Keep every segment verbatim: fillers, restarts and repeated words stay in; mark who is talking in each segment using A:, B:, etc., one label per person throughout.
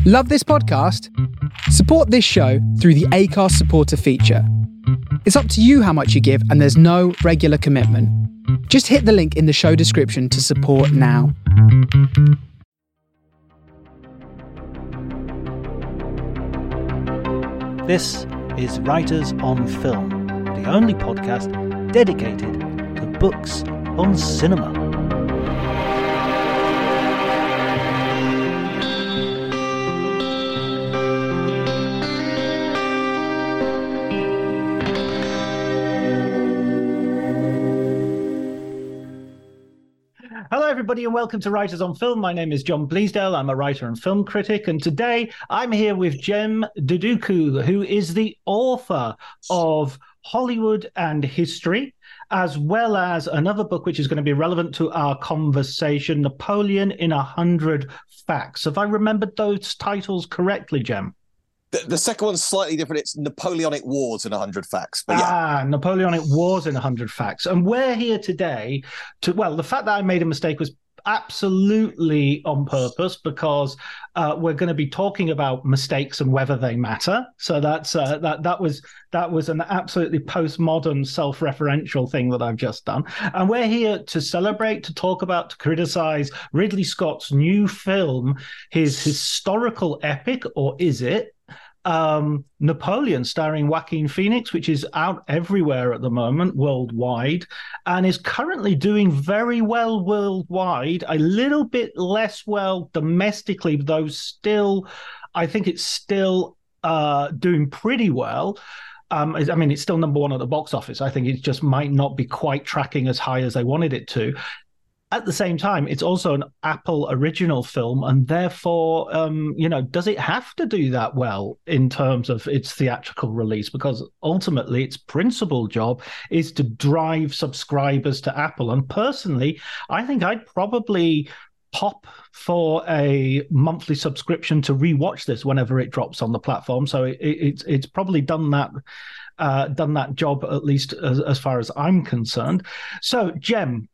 A: Love this podcast? Support this show through the Acast supporter feature. It's up to you how much you give, and there's no regular commitment. Just hit the link in the show description to support now.
B: This is Writers on Film, the only podcast dedicated to books on cinema. Hello, everybody, and welcome to Writers on Film. My name is John Bleasdale. I'm a writer and film critic, and today I'm here with Jem Duduku, who is the author of Hollywood and History, as well as another book which is going to be relevant to our conversation, Napoleon in a Hundred Facts. Have I remembered those titles correctly, Jem?
C: The, the second one's slightly different. It's Napoleonic Wars in a Hundred Facts. But yeah.
B: Ah, Napoleonic Wars in a Hundred Facts. And we're here today to, well, the fact that I made a mistake was absolutely on purpose, because uh, we're going to be talking about mistakes and whether they matter. So that's uh, that that was that was an absolutely postmodern, self-referential thing that I've just done. And we're here to celebrate, to talk about, to criticize Ridley Scott's new film, his historical epic, or is it? Um, Napoleon, starring Joaquin Phoenix, which is out everywhere at the moment worldwide, and is currently doing very well worldwide, a little bit less well domestically, though still, I think it's still uh, doing pretty well. Um, I mean, it's still number one at the box office. I think it just might not be quite tracking as high as they wanted it to. At the same time, it's also an Apple original film, and therefore, um, you know, does it have to do that well in terms of its theatrical release? Because ultimately, its principal job is to drive subscribers to Apple. And personally, I think I'd probably pop for a monthly subscription to rewatch this whenever it drops on the platform. So it, it, it's it's probably done that. Uh, done that job, at least as, as far as I'm concerned. So, Jem,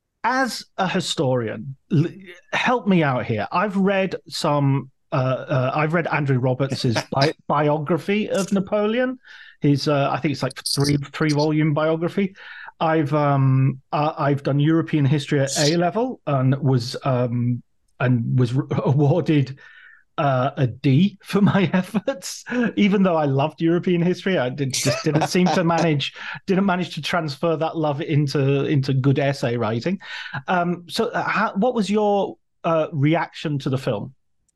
B: as a historian, help me out here. I've read some. Uh, uh, I've read Andrew Roberts' bi- biography of Napoleon. His, uh, I think it's like three three volume biography. I've um, uh, I've done European history at A level and was um, and was re- awarded Uh, a D for my efforts, even though I loved European history. I did, just didn't seem to manage, didn't manage to transfer that love into into good essay writing. Um, so, uh, how, what was your uh, reaction to the film?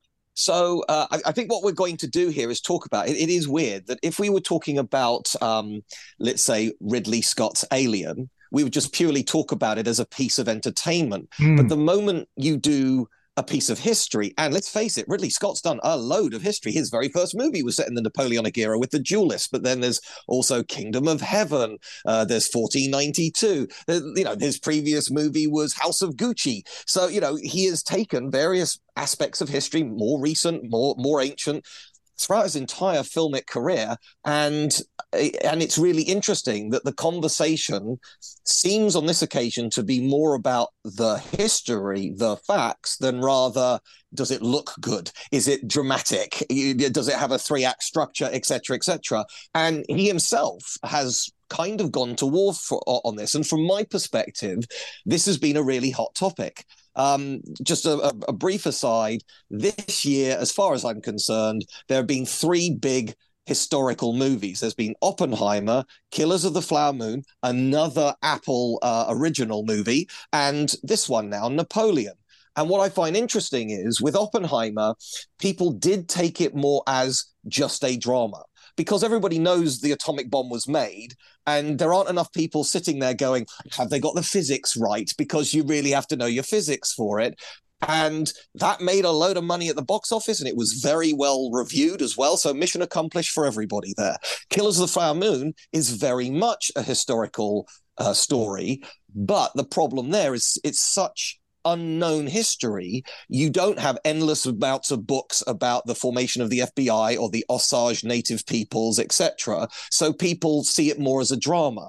C: So uh, I, I think what we're going to do here is talk about it. It is weird that if we were talking about, um, let's say, Ridley Scott's Alien, we would just purely talk about it as a piece of entertainment. Mm. But the moment you do a piece of history, and let's face it, Ridley Scott's done a load of history. His very first movie was set in the Napoleonic era with The Duelist, but then there's also Kingdom of Heaven, uh, there's fourteen ninety-two, uh, you know, his previous movie was House of Gucci. So, you know, he has taken various aspects of history, more recent, more more ancient, throughout his entire filmic career, and and it's really interesting that the conversation seems on this occasion to be more about the history, the facts, than rather, does it look good? Is it dramatic? Does it have a three-act structure, et cetera, et cetera? And he himself has kind of gone to war for, on this. And from my perspective, this has been a really hot topic. Um, just a, a, a brief aside, this year, as far as I'm concerned, there have been three big historical movies. There's been Oppenheimer, Killers of the Flower Moon, another Apple uh, original movie, and this one now, Napoleon. And what I find interesting is, with Oppenheimer, people did take it more as just a drama, because everybody knows the atomic bomb was made, and there aren't enough people sitting there going, have they got the physics right? Because you really have to know your physics for it. And that made a load of money at the box office, and it was very well reviewed as well. So mission accomplished for everybody there. Killers of the Flower Moon is very much a historical uh, story, but the problem there is it's such unknown history. You don't have endless amounts of books about the formation of the F B I or the Osage Native peoples, et cetera. So people see it more as a drama.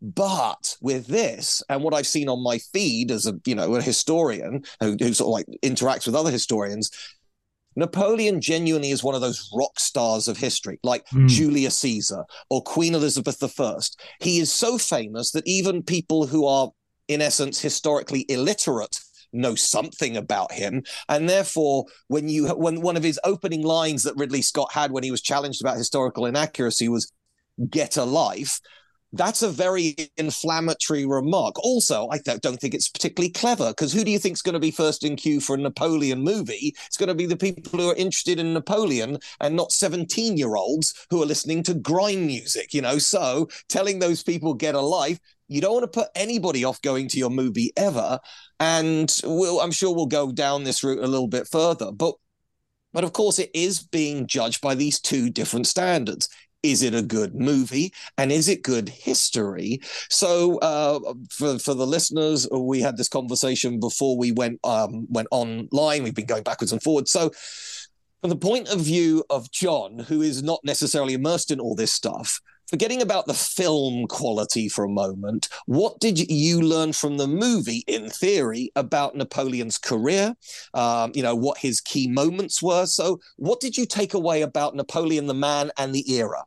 C: But with this, and what I've seen on my feed as a, you know, a historian who, who sort of like interacts with other historians, Napoleon genuinely is one of those rock stars of history, like
B: Mm.
C: Julius Caesar or Queen Elizabeth the First. He is so famous that even people who are, in essence, historically illiterate know something about him. And therefore, when you when one of his opening lines that Ridley Scott had when he was challenged about historical inaccuracy was "get a life," that's a very inflammatory remark. Also, I th- don't think it's particularly clever, because who do you think is going to be first in queue for a Napoleon movie? It's going to be the people who are interested in Napoleon and not seventeen-year-olds who are listening to grime music, you know? So telling those people get a life, you don't want to put anybody off going to your movie ever. And we'll, I'm sure we'll go down this route a little bit further. But, but of course, it is being judged by these two different standards. Is it a good movie? And is it good history? So uh, for, for the listeners, we had this conversation before we went um, went online. We've been going backwards and forwards. So from the point of view of John, who is not necessarily immersed in all this stuff, forgetting about the film quality for a moment, what did you learn from the movie, in theory, about Napoleon's career? Um, you know, what his key moments were. So what did you take away about Napoleon the man and the era?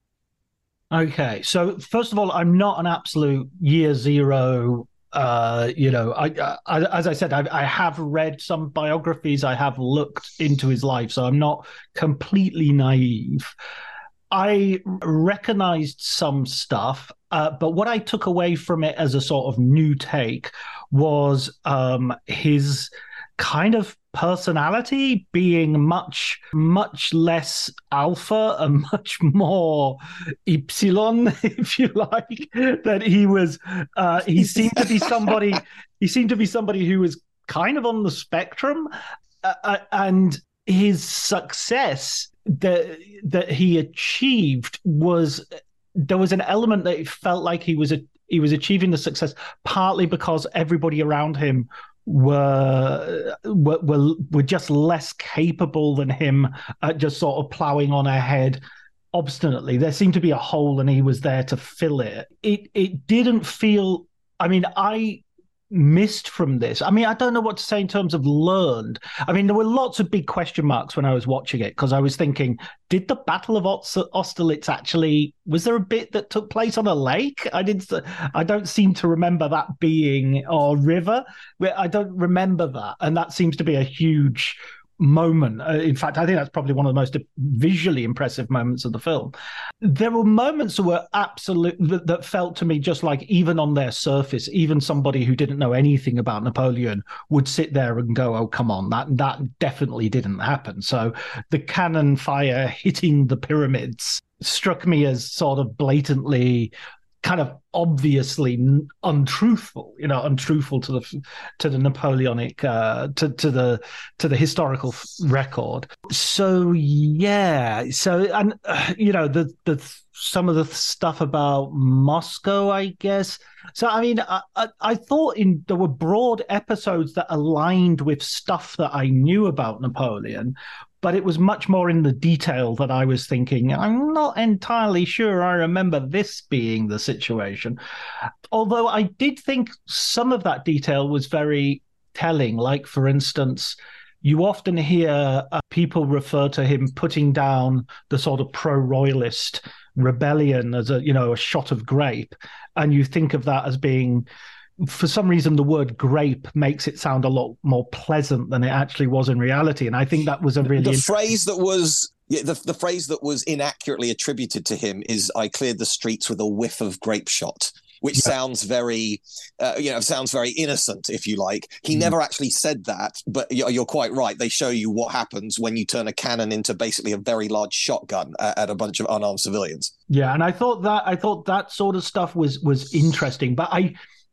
B: Okay, so first of all, I'm not an absolute year zero. Uh, you know, I, I as I said, I, I have read some biographies. I have looked into his life, so I'm not completely naive. I recognized some stuff, uh, but what I took away from it as a sort of new take was um, his kind of personality being much, much less alpha and much more epsilon, if you like. That he was, uh, he seemed to be somebody, he seemed to be somebody who was kind of on the spectrum, uh, and his success that that he achieved was, there was an element that it felt like he was a, he was achieving the success partly because everybody around him were were were, were just less capable than him at just sort of plowing on ahead obstinately. There seemed to be a hole and he was there to fill it. It it didn't feel, I mean, I missed from this. I mean, I don't know what to say in terms of learned. I mean, there were lots of big question marks when I was watching it, because I was thinking, did the Battle of Austerlitz actually, was there a bit that took place on a lake? I didn't, I don't seem to remember that being, or river. I don't remember that. And that seems to be a huge moment. Uh, in fact, I think that's probably one of the most visually impressive moments of the film. There were moments that were absolute, that, that felt to me just like, even on their surface, even somebody who didn't know anything about Napoleon would sit there and go, oh, come on, that that definitely didn't happen. So the cannon fire hitting the pyramids struck me as sort of blatantly, kind of obviously untruthful, you know, untruthful to the to the Napoleonic, uh, to to the to the historical record. So yeah, so and uh, you know, the the some of the stuff about Moscow, I guess. So I mean, I, I, I thought in there were broad episodes that aligned with stuff that I knew about Napoleon, but it was much more in the detail that I was thinking, I'm not entirely sure I remember this being the situation. Although I did think some of that detail was very telling. Like, for instance, you often hear uh, people refer to him putting down the sort of pro-royalist rebellion as a, you know, a shot of grape. And you think of that as being, for some reason, the word grape makes it sound a lot more pleasant than it actually was in reality. And I think that was a really...
C: The phrase that was... Yeah, the, the phrase that was inaccurately attributed to him is, I cleared the streets with a whiff of grape shot, which yeah. sounds very, uh, you know, sounds very innocent, if you like. He mm. never actually said that, but you're, you're quite right. They show you what happens when you turn a cannon into basically a very large shotgun at, at a bunch of unarmed civilians.
B: Yeah, and I thought that I thought that sort of stuff was was interesting, but I...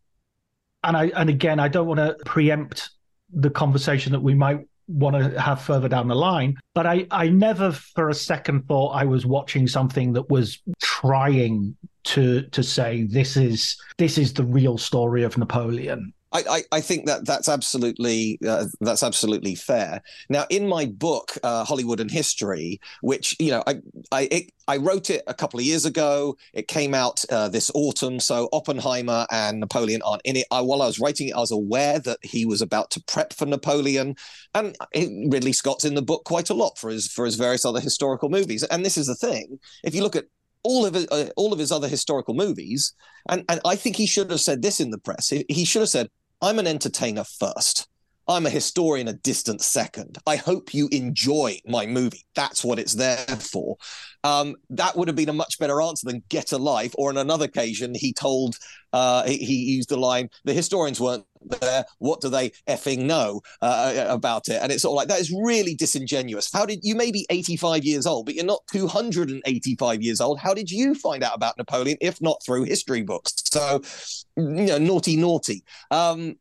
B: And I and again, I don't want to preempt the conversation that we might want to have further down the line, but I, I never for a second thought I was watching something that was trying to to say this is this is the real story of Napoleon.
C: I, I, I think that that's absolutely uh, that's absolutely fair. Now, in my book, uh, Hollywood and History, which you know, I I it, I wrote it a couple of years ago. It came out uh, this autumn, so Oppenheimer and Napoleon aren't in it. I, while I was writing it, I was aware that he was about to prep for Napoleon, and it, Ridley Scott's in the book quite a lot for his for his various other historical movies. And this is the thing: if you look at all of his, uh, all of his other historical movies, and and I think he should have said this in the press. He, he should have said, I'm an entertainer first. I'm a historian a distant second. I hope you enjoy my movie. That's what it's there for. Um, that would have been a much better answer than get a life. Or on another occasion, he told, uh, he, he used the line, the historians weren't there. What do they effing know uh, about it? And it's sort of like, that is really disingenuous. How did you may be eighty-five years old, but you're not two hundred eighty-five years old. How did you find out about Napoleon, if not through history books? So, you know, naughty, naughty. Um,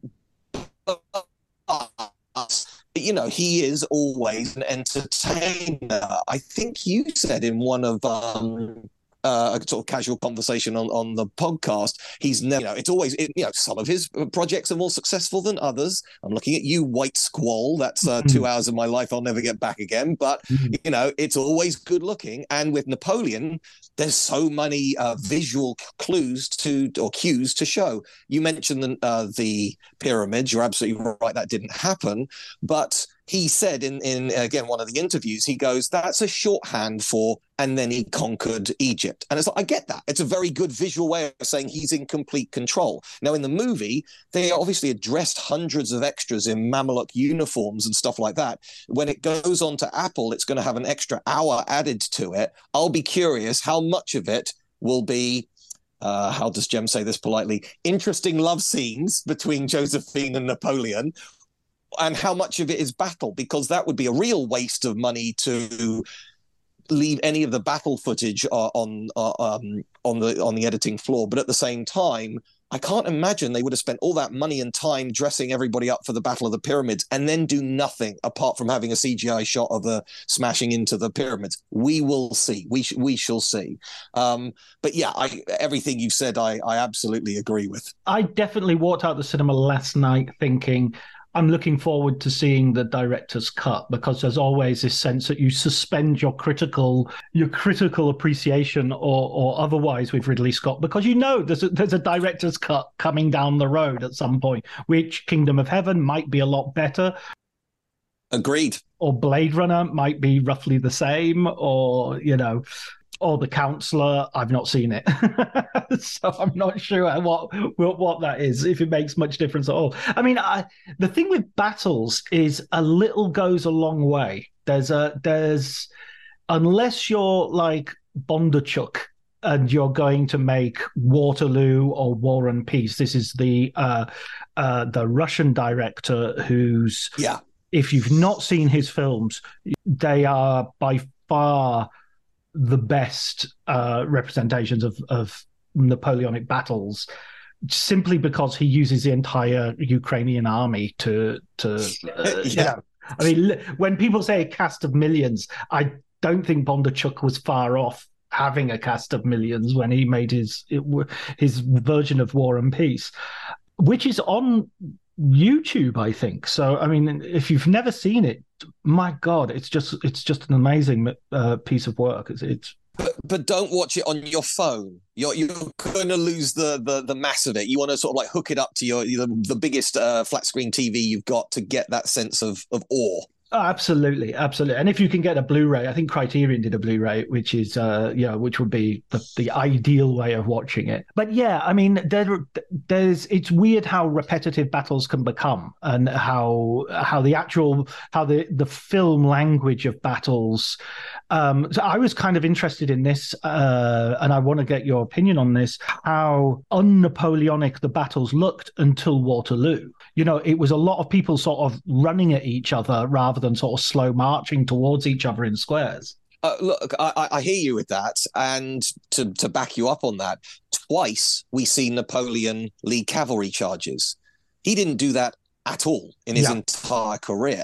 C: you know, he is always an entertainer. I think you said in one of um, uh, a sort of casual conversation on, on the podcast, he's never, you know, it's always, it, you know, some of his projects are more successful than others. I'm looking at you, White Squall. That's uh, two hours of my life I'll never get back again. But, you know, it's always good looking. And with Napoleon, there's so many uh, visual clues to or cues to show. You mentioned the, uh, the pyramids. You're absolutely right. That didn't happen. But he said in, in, again, one of the interviews, he goes, that's a shorthand for, and then he conquered Egypt. And it's like, I get that. It's a very good visual way of saying he's in complete control. Now, in the movie, they obviously addressed hundreds of extras in Mamluk uniforms and stuff like that. When it goes on to Apple, it's going to have an extra hour added to it. I'll be curious how much of it will be, uh, how does Jem say this politely, interesting love scenes between Josephine and Napoleon, and how much of it is battle, because that would be a real waste of money to leave any of the battle footage uh, on uh, um, on the on the editing floor. But at the same time, I can't imagine they would have spent all that money and time dressing everybody up for the Battle of the Pyramids and then do nothing apart from having a C G I shot of the smashing into the pyramids. We will see. We sh- we shall see. Um, but yeah, I, everything you said, I, I absolutely agree with.
B: I definitely walked out the cinema last night thinking, I'm looking forward to seeing the director's cut, because there's always this sense that you suspend your critical your critical appreciation or or otherwise with Ridley Scott, because you know there's a, there's a director's cut coming down the road at some point, which Kingdom of Heaven might be a lot better.
C: Agreed.
B: Or Blade Runner might be roughly the same, or, you know, or The Counselor. I've not seen it. So I'm not sure what, what what that is, if it makes much difference at all. I mean, I, the thing with battles is a little goes a long way. There's a there's unless you're like Bondarchuk and you're going to make Waterloo or War and Peace. This is the uh, uh, the Russian director who's,
C: yeah.
B: If you've not seen his films, they are by far the best uh, representations of, of Napoleonic battles, simply because he uses the entire Ukrainian army to to uh,
C: yeah.
B: you know. I mean, when people say a cast of millions, I don't think Bondarchuk was far off having a cast of millions when he made his his version of War and Peace, which is on YouTube, I think. So, I mean, if you've never seen it, my God, it's just it's just an amazing uh, piece of work. It's, it's
C: But, but don't watch it on your phone. You're you're going to lose the, the the mass of it. You want to sort of like hook it up to your the, the biggest uh, flat screen T V you've got to get that sense of of awe.
B: Oh, absolutely, absolutely. And if you can get a Blu-ray, I think Criterion did a Blu-ray, which is, uh, you know, which would be the, the ideal way of watching it. But yeah, I mean, there, there's it's weird how repetitive battles can become, and how how the actual how the the film language of battles. Um, so I was kind of interested in this, uh, and I want to get your opinion on this. How un-Napoleonic the battles looked until Waterloo. You know, it was a lot of people sort of running at each other rather than sort of slow marching towards each other in squares.
C: Uh, look, I, I hear you with that. And to, to back you up on that, twice we see Napoleon lead cavalry charges. He didn't do that at all in his yeah. entire career.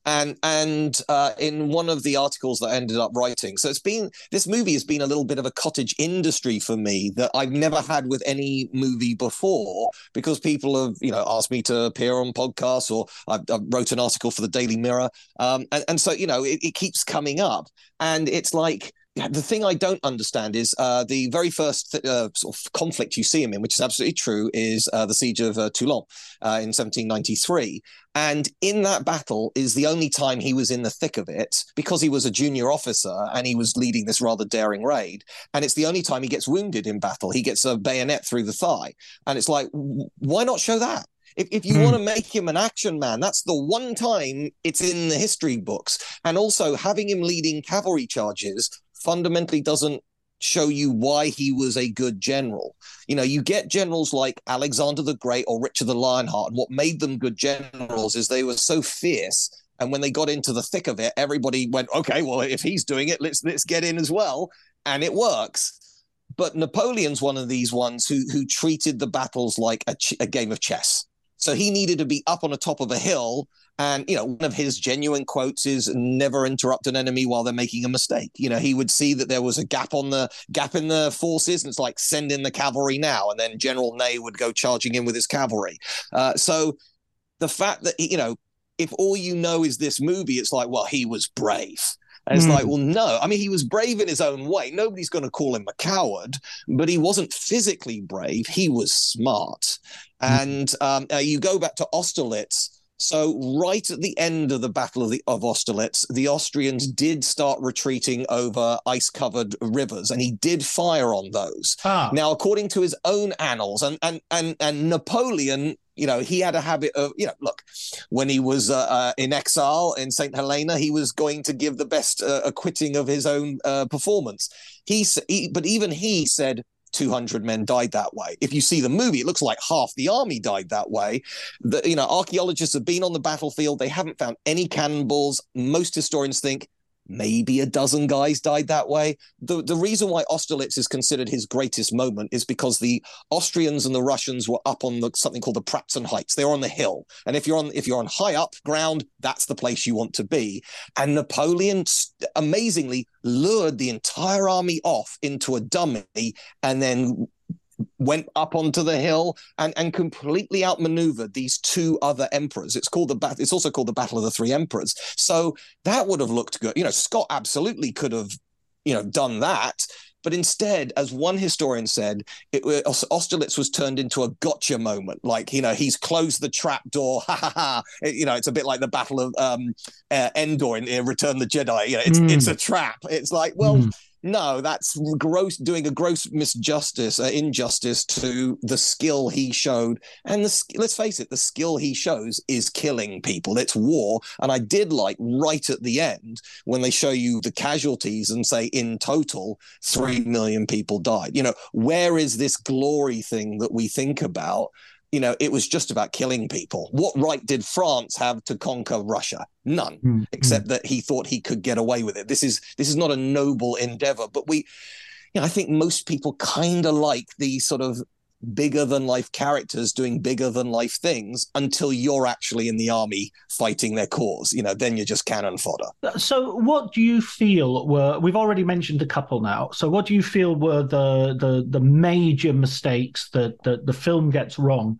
C: And and uh, in one of the articles that I ended up writing, so it's been this movie has been a little bit of a cottage industry for me that I've never had with any movie before, because people have you know asked me to appear on podcasts, or I, I wrote an article for the Daily Mirror, um, and and so you know it, it keeps coming up, and it's like. Yeah, the thing I don't understand is uh, the very first th- uh, sort of conflict you see him in, which is absolutely true, is uh, the siege of uh, Toulon uh, in seventeen ninety-three. And in that battle is the only time he was in the thick of it, because he was a junior officer and he was leading this rather daring raid. And it's the only time he gets wounded in battle. He gets a bayonet through the thigh. And it's like, why not show that? If, if you mm. want to make him an action man, that's the one time it's in the history books. And also having him leading cavalry charges fundamentally doesn't show you why he was a good general. You know, you get generals like Alexander the Great or Richard the Lionheart, and what made them good generals is they were so fierce. And when they got into the thick of it, everybody went, okay, well, if he's doing it, let's let's get in as well. And it works. But Napoleon's one of these ones who who treated the battles like a, ch- a game of chess. So he needed to be up on the top of a hill. And, you know, one of his genuine quotes is never interrupt an enemy while they're making a mistake. You know, he would see that there was a gap on the gap in the forces, and it's like, send in the cavalry now. And then General Ney would go charging in with his cavalry. Uh, so the fact that, you know, if all you know is this movie, it's like, well, he was brave. And it's mm. like, well, no, I mean, he was brave in his own way. Nobody's going to call him a coward, but he wasn't physically brave. He was smart. Mm. And um, uh, you go back to Austerlitz. So right at the end of the Battle of, the, of Austerlitz, the Austrians did start retreating over ice-covered rivers, and he did fire on those. Ah. Now, according to his own annals, and and and and Napoleon, you know, he had a habit of, you know, look, when he was uh, uh, in exile in Saint Helena, he was going to give the best uh, acquitting of his own uh, performance. He, he, but even he said, two hundred men died that way. If you see the movie, it looks like half the army died that way. The, you know, archaeologists have been on the battlefield. They haven't found any cannonballs. Most historians think maybe a dozen guys died that way. The, the reason why Austerlitz is considered his greatest moment is because the Austrians and the Russians were up on the, something called the Pratzen Heights. They're on the hill. And if you're on if you're on high up ground, that's the place you want to be. And Napoleon amazingly lured the entire army off into a dummy and then went up onto the hill and, and completely outmaneuvered these two other emperors. It's called the bat- It's also called the Battle of the Three Emperors. So that would have looked good. You know, Scott absolutely could have, you know, done that. But instead, as one historian said, it, Austerlitz was turned into a gotcha moment. Like, you know, he's closed the trap door. Ha ha ha. It, you know, it's a bit like the Battle of um, uh, Endor in, in Return of the Jedi. You know, it's, mm. it's a trap. It's like, well, mm. no, that's gross, doing a gross misjustice, uh, injustice to the skill he showed. And the, let's face it, the skill he shows is killing people. It's war. And I did like right at the end when they show you the casualties and say in total, three million people died. You know, where is this glory thing that we think about? You know, it was just about killing people. What right did France have to conquer Russia? None, mm-hmm. except that he thought he could get away with it. This is this is not a noble endeavor. But we, you know, I think most people kind of like these sort of bigger than life characters doing bigger than life things until you're actually in the army fighting their cause. You know, then you're just cannon fodder.
B: So what do you feel were, we've already mentioned a couple now, so what do you feel were the the, the major mistakes that, that the film gets wrong?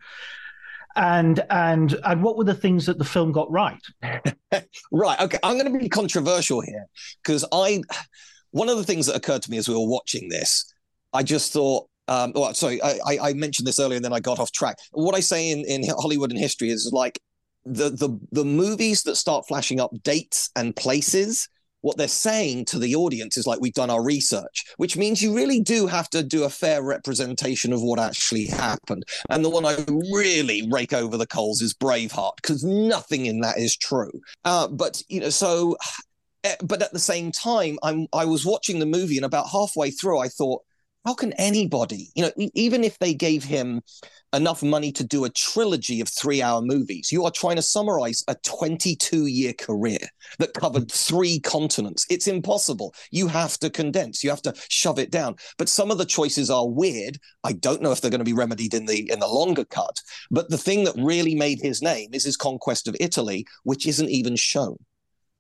B: And and and what were the things that the film got right?
C: Right. Okay. I'm going to be controversial here because I, one of the things that occurred to me as we were watching this, I just thought, Um, well, sorry, I, I mentioned this earlier and then I got off track. What I say in, in Hollywood and history is like the, the the movies that start flashing up dates and places, what they're saying to the audience is like, we've done our research, which means you really do have to do a fair representation of what actually happened. And the one I really rake over the coals is Braveheart, because nothing in that is true. Uh, but, you know, so, but at the same time, I'm I was watching the movie and about halfway through, I thought, how can anybody, you know, even if they gave him enough money to do a trilogy of three-hour movies, you are trying to summarize a twenty-two-year career that covered three continents. It's impossible. You have to condense. You have to shove it down. But some of the choices are weird. I don't know if they're going to be remedied in the in the longer cut. But the thing that really made his name is his conquest of Italy, which isn't even shown.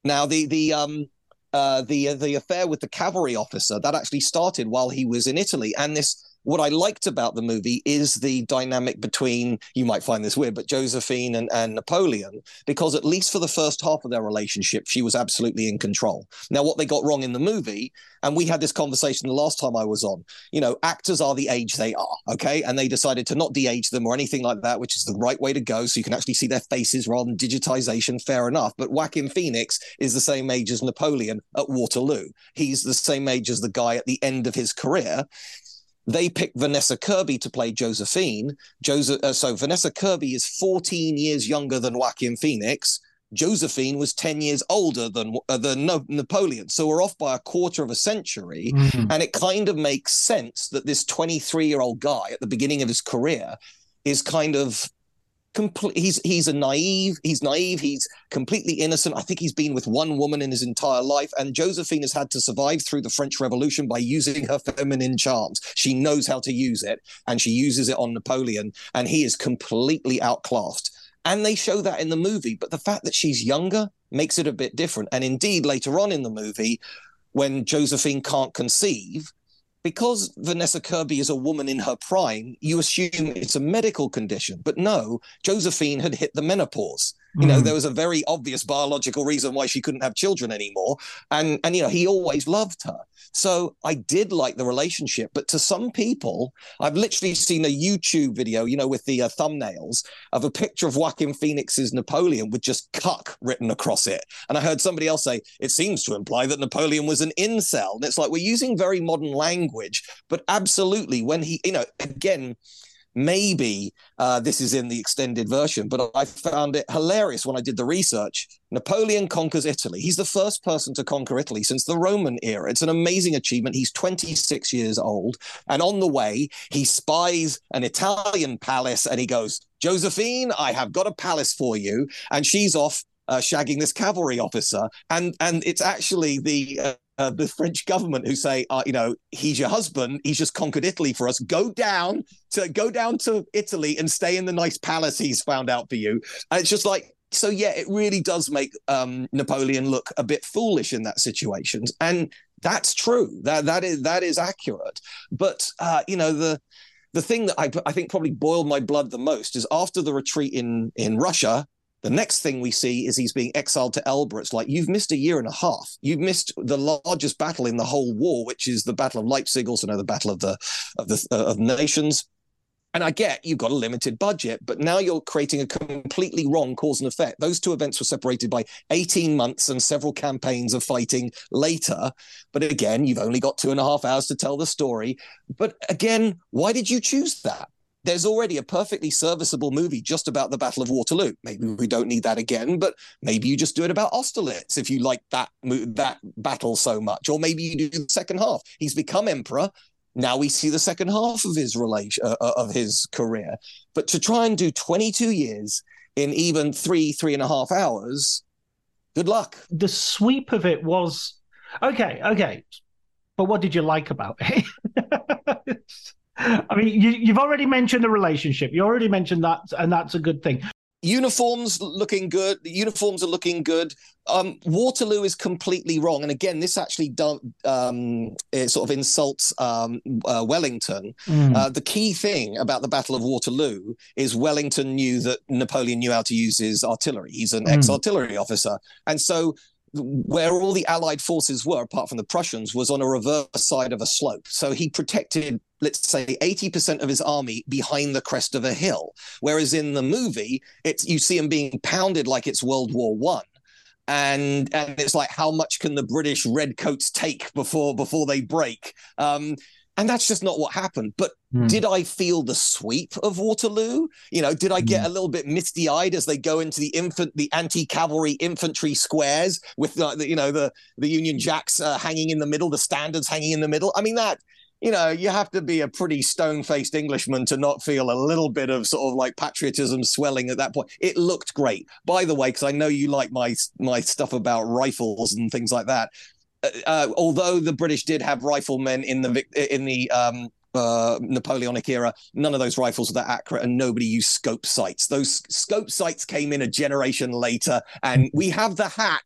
C: Now, the the um uh the the affair with the cavalry officer that actually started while he was in Italy, and this. What I liked about the movie is the dynamic between, you might find this weird, but Josephine and, and Napoleon, because at least for the first half of their relationship, she was absolutely in control. Now, what they got wrong in the movie, and we had this conversation the last time I was on, you know, actors are the age they are, okay? And they decided to not de-age them or anything like that, which is the right way to go, so you can actually see their faces rather than digitization, fair enough. But Joaquin Phoenix is the same age as Napoleon at Waterloo. He's the same age as the guy at the end of his career. They picked Vanessa Kirby to play Josephine. Joseph, uh, so Vanessa Kirby is fourteen years younger than Joaquin Phoenix. Josephine was ten years older than uh, than no, Napoleon. So we're off by a quarter of a century. Mm-hmm. And it kind of makes sense that this twenty-three-year-old guy at the beginning of his career is kind of complete. He's he's a naive. He's naive. He's completely innocent. I think he's been with one woman in his entire life. And Josephine has had to survive through the French Revolution by using her feminine charms. She knows how to use it, and she uses it on Napoleon. And he is completely outclassed. And they show that in the movie. But the fact that she's younger makes it a bit different. And indeed, later on in the movie, when Josephine can't conceive, because Vanessa Kirby is a woman in her prime, you assume it's a medical condition. But no, Josephine had hit the menopause. You know, mm. there was a very obvious biological reason why she couldn't have children anymore. And, and, you know, he always loved her. So I did like the relationship. But to some people, I've literally seen a YouTube video, you know, with the uh, thumbnails of a picture of Joaquin Phoenix's Napoleon with just cuck written across it. And I heard somebody else say, it seems to imply that Napoleon was an incel. And it's like, we're using very modern language, but absolutely when he, you know, again, maybe uh, this is in the extended version, but I found it hilarious when I did the research. Napoleon conquers Italy. He's the first person to conquer Italy since the Roman era. It's an amazing achievement. He's twenty-six years old. And on the way, he spies an Italian palace and he goes, Josephine, I have got a palace for you. And she's off uh, shagging this cavalry officer. And, and it's actually the... Uh, Uh, the French government who say, uh, you know, he's your husband. He's just conquered Italy for us. Go down to go down to Italy and stay in the nice palace he's found out for you. And it's just like, so yeah, it really does make um, Napoleon look a bit foolish in that situation, and that's true. That that is that is accurate. But uh, you know, the the thing that I I think probably boiled my blood the most is after the retreat in in Russia. The next thing we see is he's being exiled to Elba. It's like, you've missed a year and a half. You've missed the largest battle in the whole war, which is the Battle of Leipzig, also known as the Battle of the of the uh, of Nations. And I get you've got a limited budget, but now you're creating a completely wrong cause and effect. Those two events were separated by eighteen months and several campaigns of fighting later. But again, you've only got two and a half hours to tell the story. But again, why did you choose that? There's already a perfectly serviceable movie just about the Battle of Waterloo. Maybe we don't need that again, but maybe you just do it about Austerlitz if you like that that battle so much. Or maybe you do the second half. He's become emperor. Now we see the second half of his relation uh, of his career. But to try and do twenty-two years in even three, three and a half hours, good luck.
B: The sweep of it was, okay, okay. But what did you like about it? I mean, you, you've already mentioned the relationship. You already mentioned that, and that's a good thing.
C: Uniforms looking good. The uniforms are looking good. Um, Waterloo is completely wrong. And again, this actually do, um, it sort of insults um, uh, Wellington. Mm. Uh, the key thing about the Battle of Waterloo is Wellington knew that Napoleon knew how to use his artillery. He's an mm. ex-artillery officer. And so where all the Allied forces were, apart from the Prussians, was on a reverse side of a slope. So he protected, let's say, eighty percent of his army behind the crest of a hill. Whereas in the movie, it's you see him being pounded like it's World War One. And and it's like, how much can the British redcoats take before before they break? Um, and that's just not what happened. But mm. did I feel the sweep of Waterloo? You know, did I get mm. a little bit misty-eyed as they go into the infant, the anti-cavalry infantry squares with, uh, the, you know, the, the Union Jacks uh, hanging in the middle, the standards hanging in the middle? I mean, that, you know, you have to be a pretty stone-faced Englishman to not feel a little bit of sort of like patriotism swelling at that point. It looked great. By the way, because I know you like my my stuff about rifles and things like that. Uh, although the British did have riflemen in the in the um, uh, Napoleonic era, none of those rifles were that accurate, and nobody used scope sights. Those scope sights came in a generation later, and we have the hat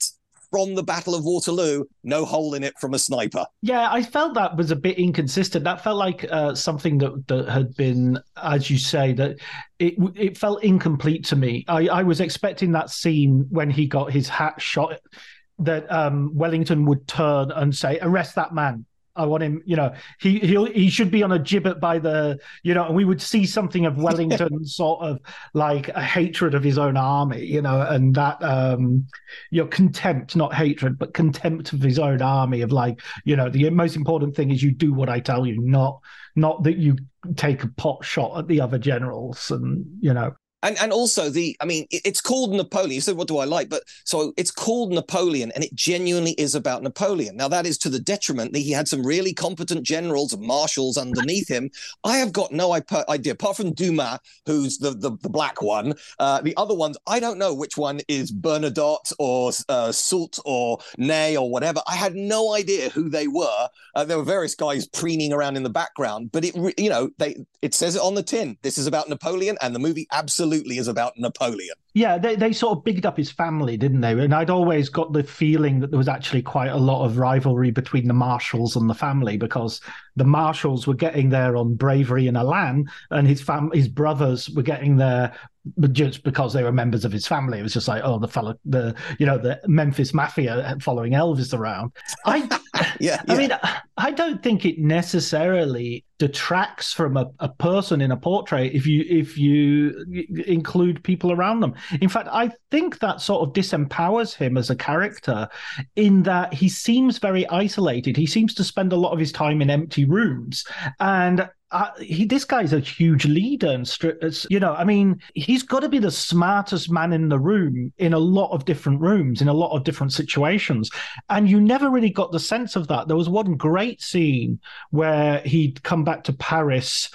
C: from the Battle of Waterloo, no hole in it from a sniper.
B: Yeah, I felt that was a bit inconsistent. That felt like uh, something that, that had been, as you say, that it it felt incomplete to me. I, I was expecting that scene when he got his hat shot, that um, Wellington would turn and say, "Arrest that man. I want him, you know, he he he should be on a gibbet by the, you know," and we would see something of Wellington sort of like a hatred of his own army, you know, and that, um, you know, contempt, not hatred, but contempt of his own army, of like, you know, the most important thing is you do what I tell you, not not that you take a pot shot at the other generals, and, you know.
C: And and also the, I mean, it's called Napoleon. You said, what do I like? But so it's called Napoleon, and it genuinely is about Napoleon. Now, that is to the detriment that he had some really competent generals and marshals underneath him. I have got no idea, apart from Dumas, who's the, the, the black one. Uh, the other ones, I don't know which one is Bernadotte or uh, Soult or Ney or whatever. I had no idea who they were. Uh, there were various guys preening around in the background, but it, you know, they it says it on the tin. This is about Napoleon, and the movie absolutely is about Napoleon.
B: Yeah, they, they sort of bigged up his family, didn't they? And I'd always got the feeling that there was actually quite a lot of rivalry between the marshals and the family, because the marshals were getting there on bravery and elan, and his fam- his brothers were getting there just because they were members of his family. It was just like, oh, the fellow, the you know, the Memphis Mafia following Elvis around. I,
C: yeah,
B: I
C: yeah.
B: mean, I don't think it necessarily detracts from a, a person in a portrait if you if you include people around them. In fact, I think that sort of disempowers him as a character, in that he seems very isolated. He seems to spend a lot of his time in empty rooms, and Uh, he, this guy's a huge leader, and you know, I mean, he's got to be the smartest man in the room in a lot of different rooms, in a lot of different situations, and you never really got the sense of that. There was one great scene where he'd come back to Paris,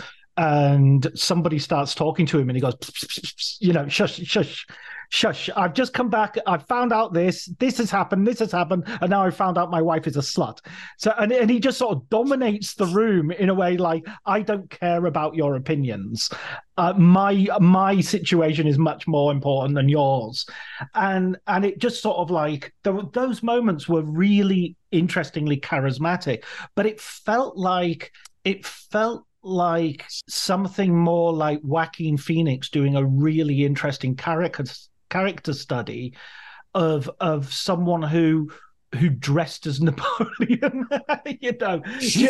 B: and somebody starts talking to him, and he goes, pss, pss, pss, you know, shush, shush. Shush, I've just come back. I've found out this, this has happened, this has happened, and now I found out my wife is a slut. So, and, and he just sort of dominates the room in a way like, I don't care about your opinions. Uh, my my situation is much more important than yours. And and it just sort of like, there were, those moments were really interestingly charismatic, but it felt like, it felt like something more like Joaquin Phoenix doing a really interesting character character study of of someone who who dressed as Napoleon. You know,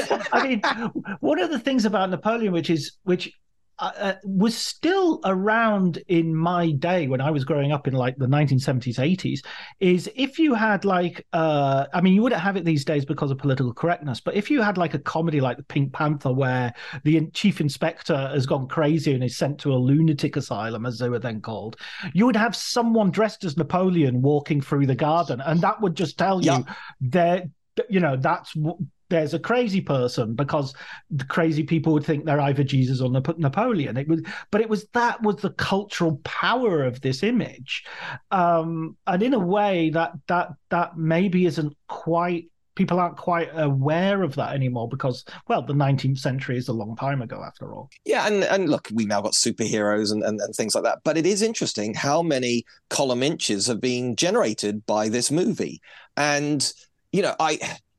B: I mean, one of the things about Napoleon, which is which uh, was still around in my day when I was growing up in like the nineteen seventies, eighties, is if you had like, uh, I mean, you wouldn't have it these days because of political correctness, but if you had like a comedy like The Pink Panther, where the chief inspector has gone crazy and is sent to a lunatic asylum, as they were then called, you would have someone dressed as Napoleon walking through the garden, and that would just tell you that, you know, that's there's a crazy person, because the crazy people would think they're either Jesus or Napoleon. It was, but it was that was the cultural power of this image, um, and in a way that that that maybe isn't quite. People aren't quite aware of that anymore because, well, the nineteenth century is a long time ago, after all.
C: Yeah, and, and look, we now got superheroes and, and, and things like that. But it is interesting how many column inches have been generated by this movie. And, you know, I...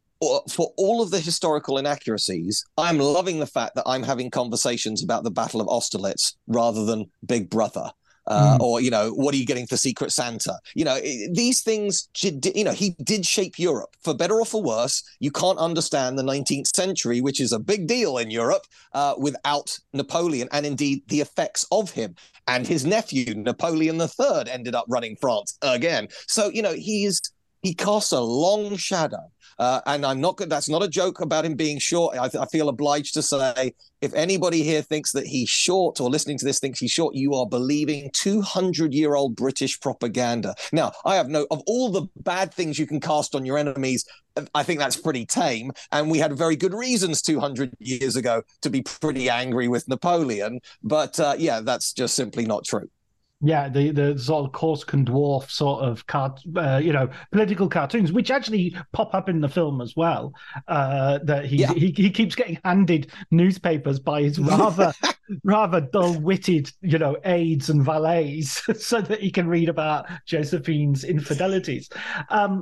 C: for all of the historical inaccuracies, I'm loving the fact that I'm having conversations about the Battle of Austerlitz rather than Big Brother. Uh, mm. Or, you know, what are you getting for Secret Santa? You know, these things, you know, he did shape Europe, for better or for worse. You can't understand the nineteenth century, which is a big deal in Europe, uh, without Napoleon, and indeed the effects of him. And his nephew, Napoleon the Third, ended up running France again. So, you know, he is, he casts a long shadow. Uh, and I'm not good. That's not a joke about him being short. I, I feel obliged to say, if anybody here thinks that he's short, or listening to this thinks he's short, you are believing two hundred year old British propaganda. Now, I have no, of all the bad things you can cast on your enemies, I think that's pretty tame. And we had very good reasons two hundred years ago to be pretty angry with Napoleon. But uh, yeah, that's just simply not true.
B: Yeah, the, the sort of Corsican dwarf sort of, cart, uh, you know, political cartoons, which actually pop up in the film as well. Uh, that he, yeah. he he keeps getting handed newspapers by his rather rather dull-witted, you know, aides and valets, so that he can read about Josephine's infidelities. Um,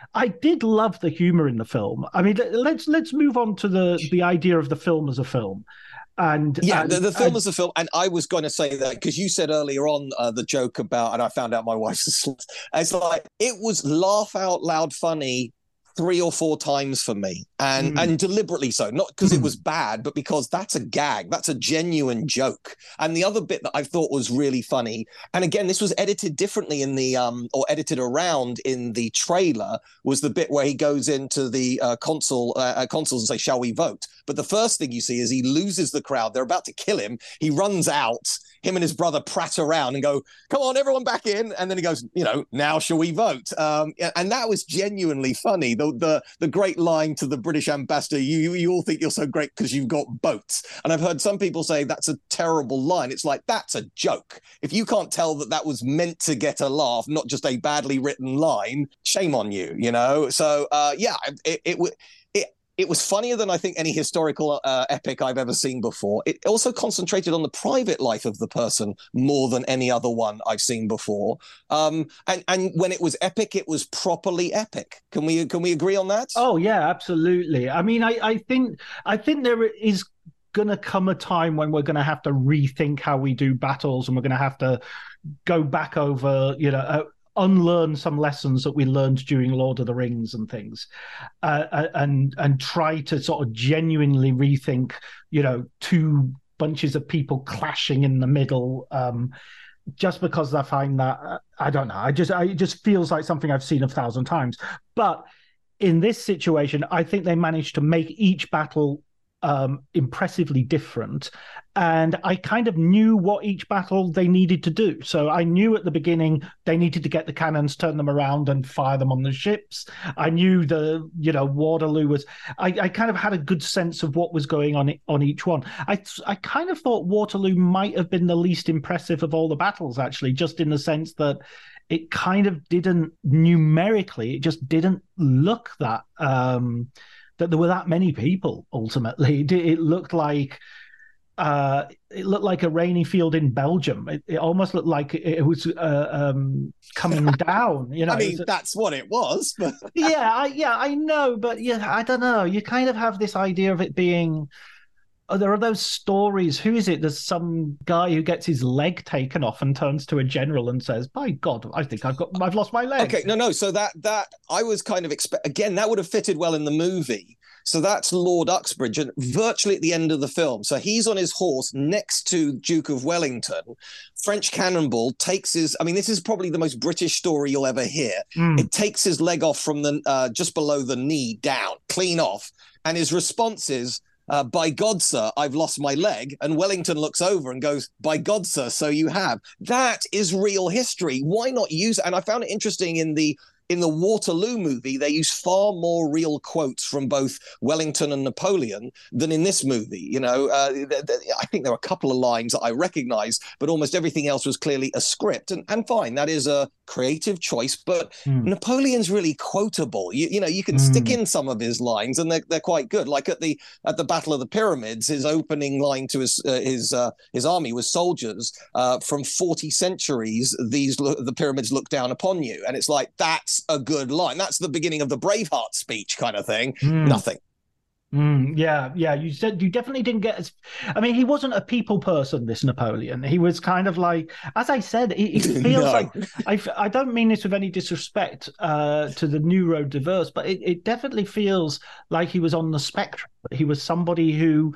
B: I did love the humor in the film. I mean, let's let's move on to the the idea of the film as a film. And
C: yeah,
B: and,
C: the, the film
B: and,
C: as a film, and I was going to say that because you said earlier on uh, the joke about, and I found out my wife's a slut. It's like it was laugh out loud funny three or four times for me, and mm. and deliberately so, not because mm. it was bad, but because that's a gag, that's a genuine joke. And the other bit that I thought was really funny, and again, this was edited differently in the um or edited around in the trailer, was the bit where he goes into the uh, consul uh, consuls and say, "Shall we vote?" But the first thing you see is he loses the crowd. They're about to kill him. He runs out. Him and his brother prat around and go, "Come on, everyone back in." And then he goes, you know, "Now shall we vote?" Um, and that was genuinely funny. The the the great line to the British ambassador, you you all think you're so great because you've got boats. And I've heard some people say that's a terrible line. It's like, that's a joke. If you can't tell that that was meant to get a laugh, not just a badly written line, shame on you, you know? So, uh, yeah, it, it would... It was funnier than I think any historical uh, epic I've ever seen before. It also concentrated on the private life of the person more than any other one I've seen before. Um, and and when it was epic, it was properly epic. Can we can we agree on that?
B: Oh yeah, absolutely. I mean, I, I think I think there is going to come a time when we're going to have to rethink how we do battles, and we're going to have to go back over, you know. Uh, unlearn some lessons that we learned during Lord of the Rings and things, uh, and and try to sort of genuinely rethink, you know, two bunches of people clashing in the middle, um, just because I find that, uh, I don't know, I just I, it just feels like something I've seen a thousand times. But in this situation, I think they managed to make each battle um, impressively different. And I kind of knew what each battle they needed to do. So I knew at the beginning they needed to get the cannons, turn them around and fire them on the ships. I knew the, you know, Waterloo was, I, I kind of had a good sense of what was going on on each one. I, I kind of thought Waterloo might have been the least impressive of all the battles, actually, just in the sense that it kind of didn't, numerically, it just didn't look that, um, that there were that many people, ultimately. It, it looked like, Uh, it looked like a rainy field in Belgium. It, it almost looked like it, it was uh, um, coming down. You know,
C: I mean,
B: was,
C: that's what it was. But...
B: yeah, I, yeah, I know, but yeah, I don't know. You kind of have this idea of it being. Oh, there are those stories. Who is it? There's some guy who gets his leg taken off and turns to a general and says, "By God, I think I've got, I've lost my leg."
C: Okay, no, no. So that that I was kind of expect again. That would have fitted well in the movie. So that's Lord Uxbridge, and virtually at the end of the film. So he's on his horse next to Duke of Wellington. French cannonball takes his, I mean, this is probably the most British story you'll ever hear. Mm. It takes his leg off from the, uh, just below the knee down, clean off. And his response is, uh, "By God, sir, I've lost my leg." And Wellington looks over and goes, "By God, sir, so you have." That is real history. Why not use it? And I found it interesting in the In the Waterloo movie, they use far more real quotes from both Wellington and Napoleon than in this movie. You know, uh, th- th- I think there were a couple of lines that I recognize, but almost everything else was clearly a script. And, and fine, that is a creative choice, but mm. Napoleon's really quotable. You, you know, you can mm. stick in some of his lines and they're, they're quite good. Like at the at the Battle of the Pyramids, his opening line to his uh, his uh, his army was, "Soldiers, uh, from forty centuries, these lo- the pyramids look down upon you." And it's like, that's a good line. That's the beginning of the Braveheart speech kind of thing. Mm. Nothing.
B: Mm, yeah, yeah. You said you definitely didn't get as. I mean, he wasn't a people person, this Napoleon. He was kind of like, as I said, it, it feels no. like. I, I don't mean this with any disrespect uh, to the neurodiverse, but it, it definitely feels like he was on the spectrum. He was somebody who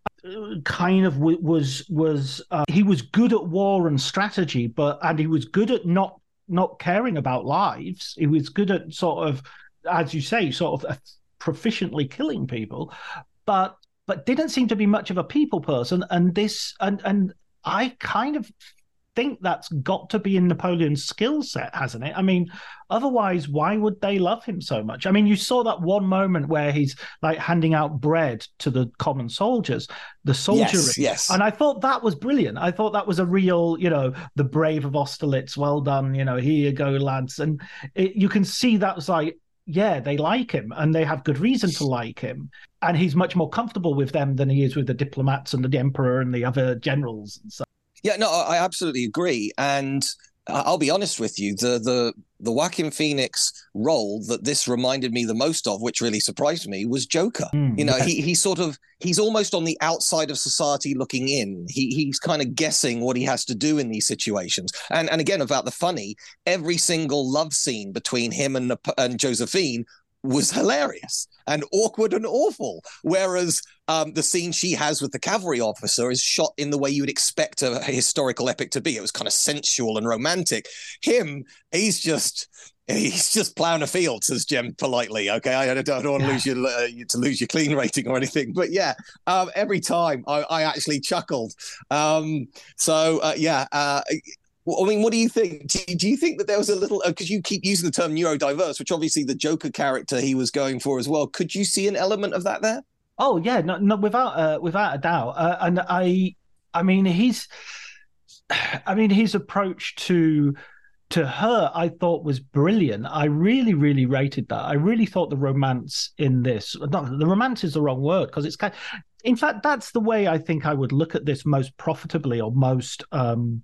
B: kind of w- was was uh, he was good at war and strategy, but and he was good at not not caring about lives. He was good at sort of, as you say, sort of proficiently killing people, but but didn't seem to be much of a people person. And this and and I kind of think that's got to be in Napoleon's skill set, hasn't it? I mean, otherwise, why would they love him so much? I mean, you saw that one moment where he's like handing out bread to the common soldiers, the soldiery.
C: Yes, yes.
B: And I thought that was brilliant. I thought that was a real, you know, the brave of Austerlitz, well done, you know, here you go, lads. And it, you can see that was like, yeah, they like him and they have good reason to like him. And he's much more comfortable with them than he is with the diplomats and the emperor and the other generals and stuff.
C: Yeah, no, I absolutely agree. And I'll be honest with you, the the the Joaquin Phoenix role that this reminded me the most of, which really surprised me, was Joker.
B: Mm,
C: you know,
B: yes.
C: he he sort of he's almost on the outside of society looking in. He he's kind of guessing what he has to do in these situations. And and again, about the funny, every single love scene between him and and Josephine was hilarious and awkward and awful. Whereas um, the scene she has with the cavalry officer is shot in the way you would expect a, a historical epic to be. It was kind of sensual and romantic. Him, he's just he's just plowing a field, says Jem politely. Okay, I don't, I don't want to lose your uh, to lose your clean rating or anything, but yeah, um, every time I, I actually chuckled. Um, so uh, yeah. Uh, I mean, what do you think? Do you, do you think that there was a little, because uh, you keep using the term neurodiverse, which obviously the Joker character he was going for as well. Could you see an element of that there?
B: Oh yeah, no, no, without uh, without a doubt. Uh, and I, I mean, he's, I mean, his approach to to her, I thought was brilliant. I really, really rated that. I really thought the romance in this, not the romance is the wrong word because it's kind. In fact, that's the way I think I would look at this most profitably or most. Um,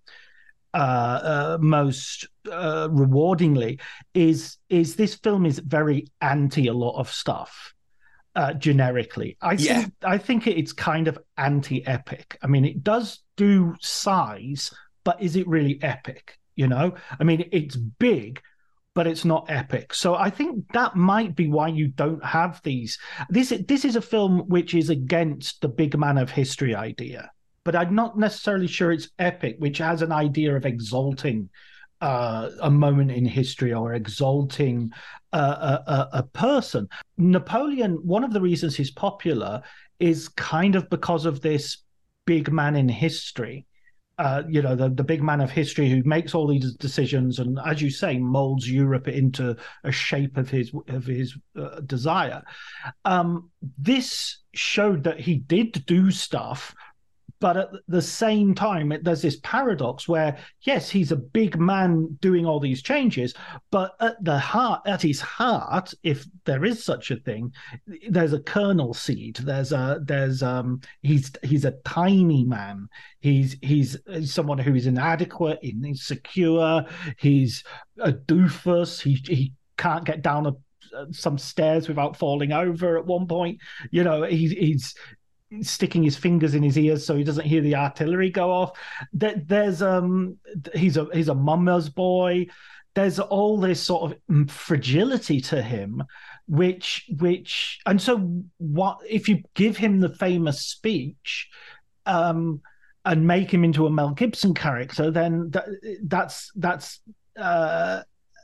B: Uh, uh, most uh, rewardingly is is this film is very anti a lot of stuff uh, generically. I
C: yeah.
B: think I think it's kind of anti-epic. I mean, it does do size, but is it really epic? You know, I mean, it's big, but it's not epic. So I think that might be why you don't have these. This this is a film which is against the big man of history idea. But I'm not necessarily sure it's epic, which has an idea of exalting uh, a moment in history or exalting uh, a, a, a person. Napoleon, one of the reasons he's popular is kind of because of this big man in history. Uh, you know, the, the big man of history who makes all these decisions and, as you say, molds Europe into a shape of his of his uh, desire. Um, this showed that he did do stuff. But at the same time, there's this paradox where, yes, he's a big man doing all these changes, but at the heart, at his heart, if there is such a thing, there's a kernel seed. There's a there's um he's he's a tiny man. He's he's someone who is inadequate, insecure. He's a doofus. He he can't get down a, some stairs without falling over at one point. You know, he, he's. sticking his fingers in his ears so he doesn't hear the artillery go off. There's um, he's a he's a mama's boy. There's all this sort of fragility to him, which which and so what if you give him the famous speech, um, and make him into a Mel Gibson character, then that, that's that's uh,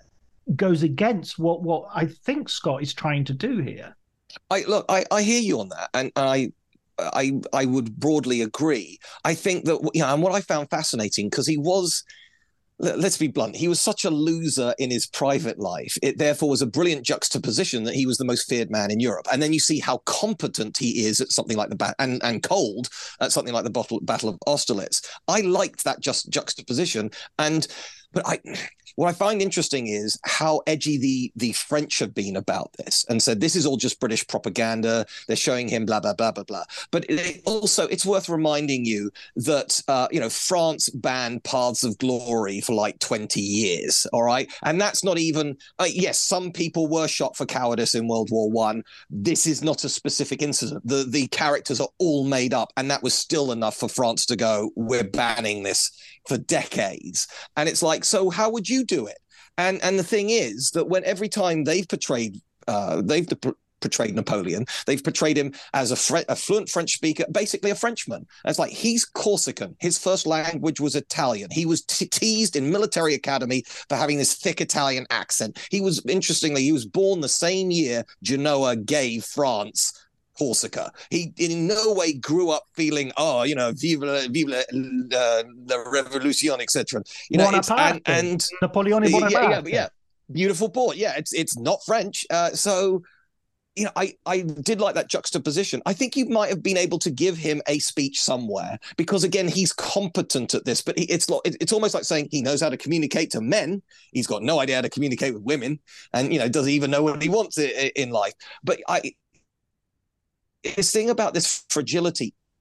B: goes against what what I think Scott is trying to do here.
C: I look, I, I hear you on that, and I. I I would broadly agree. I think that, you know, and what I found fascinating, because he was, let's be blunt, he was such a loser in his private life. It therefore was a brilliant juxtaposition that he was the most feared man in Europe. And then you see how competent he is at something like the bat and, and cold at something like the Battle, Battle of Austerlitz. I liked that just juxtaposition. And but I what I find interesting is how edgy the the French have been about this and said this is all just British propaganda. They're showing him blah blah blah blah blah. But it also, it's worth reminding you that uh, you know, France banned Paths of Glory for like twenty years. All right, and that's not even uh, yes, some people were shot for cowardice in World War One. This is not a specific incident. The the characters are all made up, and that was still enough for France to go, we're banning this for decades. And it's like, so how would you do it? And and the thing is that when every time they've portrayed uh, they've de- portrayed Napoleon, they've portrayed him as a, fr- a fluent French speaker, basically a Frenchman. And it's like, he's Corsican. His first language was Italian. He was t- teased in military academy for having this thick Italian accent. He was, interestingly, he was born the same year Genoa gave France Corsica. He in no way grew up feeling, oh, you know, vive la, vive la, uh, la revolution, et cetera. You know, it's, and, and
B: Napoleone Bonaparte.
C: Yeah, yeah, yeah, beautiful boy. Yeah, it's it's not French. Uh, so, you know, I I did like that juxtaposition. I think you might have been able to give him a speech somewhere because, again, he's competent at this. But he, it's it's almost like saying he knows how to communicate to men. He's got no idea how to communicate with women, and, you know, doesn't even know what he wants in life. But I. This thing about this fragility,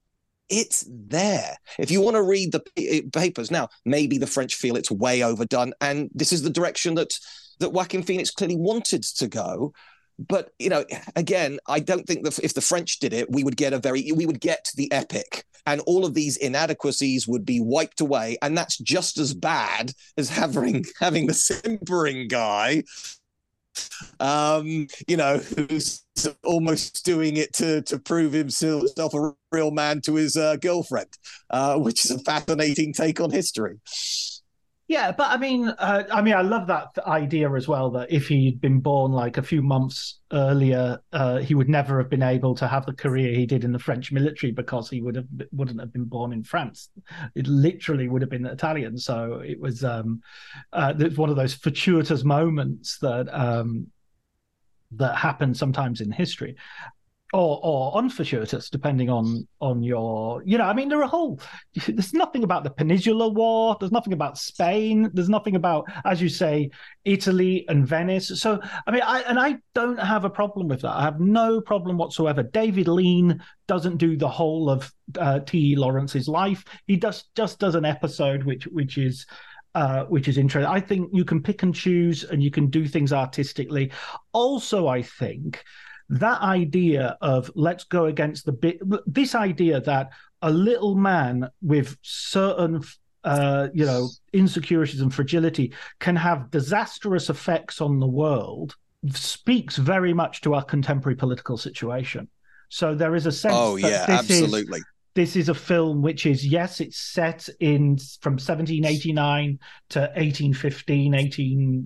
C: It's there. If you want to read the papers now, maybe the French feel it's way overdone, and this is the direction that that Joaquin Phoenix clearly wanted to go. But, you know, again, I don't think that if the French did it, we would get a very, we would get the epic, and all of these inadequacies would be wiped away. And that's just as bad as having, having the simpering guy, um, you know, who's almost doing it to, to prove himself a real man to his uh, girlfriend, uh, which is a fascinating take on history.
B: Yeah, but I mean, uh, I mean, I love that idea as well, that if he'd been born like a few months earlier, uh, he would never have been able to have the career he did in the French military, because he would have wouldn't have been born in France. It literally would have been Italian. So it was um, uh, it's one of those fortuitous moments that um, that happen sometimes in history. Or, or unfortuitous, depending on on your, you know, I mean, there are a whole, there's nothing about the Peninsular War, there's nothing about Spain, there's nothing about, as you say, Italy and Venice. So, I mean, I and I don't have a problem with that. I have no problem whatsoever. David Lean doesn't do the whole of uh, T E. Lawrence's life. He does just does an episode which which is Uh, which is interesting. I think you can pick and choose, and you can do things artistically. Also, I think that idea of let's go against the bit, this idea that a little man with certain, uh, you know, insecurities and fragility can have disastrous effects on the world, speaks very much to our contemporary political situation. So there is a sense
C: oh,
B: that
C: yeah,
B: this
C: absolutely.
B: is This is a film which is, yes, it's set in from seventeen eighty-nine to eighteen fifteen, eighteen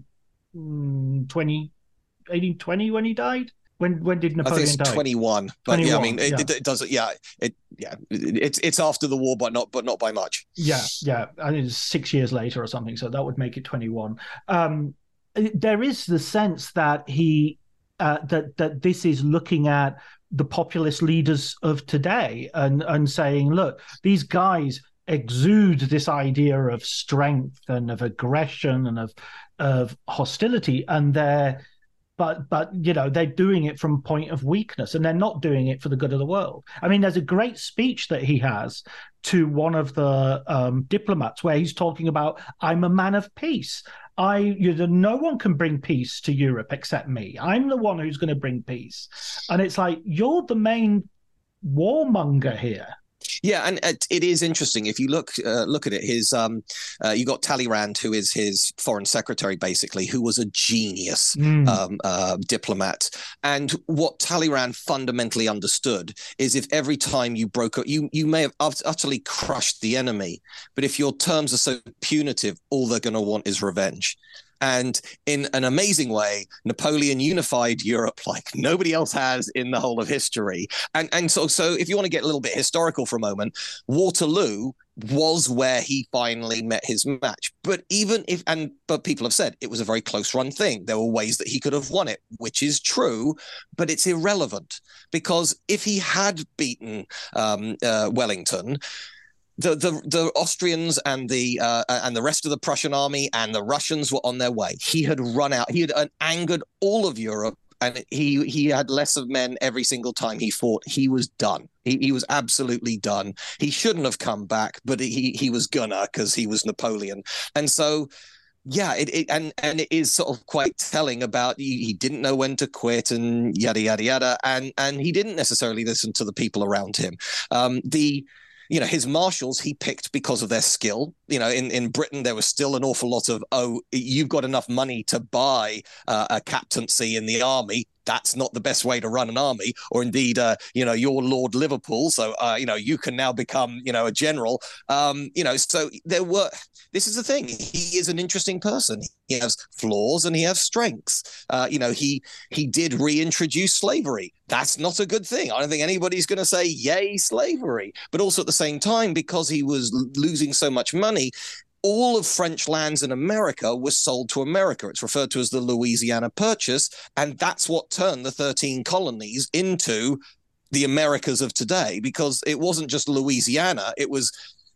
B: twenty, eighteen twenty when he died. When when did Napoleon
C: I think it's
B: die?
C: twenty-one, but twenty-one, yeah, I mean, it, yeah. It, it does, yeah, it, yeah, it's it's after the war, but not but not by much.
B: Yeah, yeah, I think it's six years later or something, so that would make it twenty-one. Um, there is the sense that he uh, that that this is looking at the populist leaders of today and and saying, look, these guys exude this idea of strength and of aggression and of of hostility, and they're But, but you know, they're doing it from a point of weakness, and they're not doing it for the good of the world. I mean, there's a great speech that he has to one of the um, diplomats where he's talking about, I'm a man of peace. I, you know, no one can bring peace to Europe except me. I'm the one who's going to bring peace. And it's like, you're the main warmonger here.
C: Yeah, and it, it is interesting if you look uh, look at it. His um, uh, you got Talleyrand, who is his foreign secretary, basically, who was a genius mm. um, uh, diplomat. And what Talleyrand fundamentally understood is, if every time you broke up, you you may have utterly crushed the enemy, but if your terms are so punitive, all they're going to want is revenge. And in an amazing way, Napoleon unified Europe like nobody else has in the whole of history. And and so, so if you want to get a little bit historical for a moment, Waterloo was where he finally met his match. But even if, and but people have said it was a very close run thing. There were ways that he could have won it, which is true, but it's irrelevant, because if he had beaten um, uh, Wellington, The, the the Austrians and the uh, and the rest of the Prussian army and the Russians were on their way. He had run out. He had uh, angered all of Europe, and he he had less of men every single time he fought. He was done. He he was absolutely done. He shouldn't have come back, but he he was gonna, because he was Napoleon. And so, yeah, it, it and and it is sort of quite telling about he, he didn't know when to quit and yada yada yada, and and he didn't necessarily listen to the people around him. Um, the You know, his marshals he picked because of their skill. You know, in, in Britain, there was still an awful lot of, oh, you've got enough money to buy uh, a captaincy in the army. That's not the best way to run an army. Or indeed, uh, you know, you're Lord Liverpool, so, uh, you know, you can now become, you know, a general. Um, you know, so there were, this is the thing. He is an interesting person. He has flaws and he has strengths. Uh, you know, he he did reintroduce slavery. That's not a good thing. I don't think anybody's going to say, yay, slavery. But also at the same time, because he was losing so much money, all of French lands in America was sold to America. It's referred to as the Louisiana Purchase, and that's what turned the thirteen colonies into the Americas of today, because it wasn't just Louisiana. It was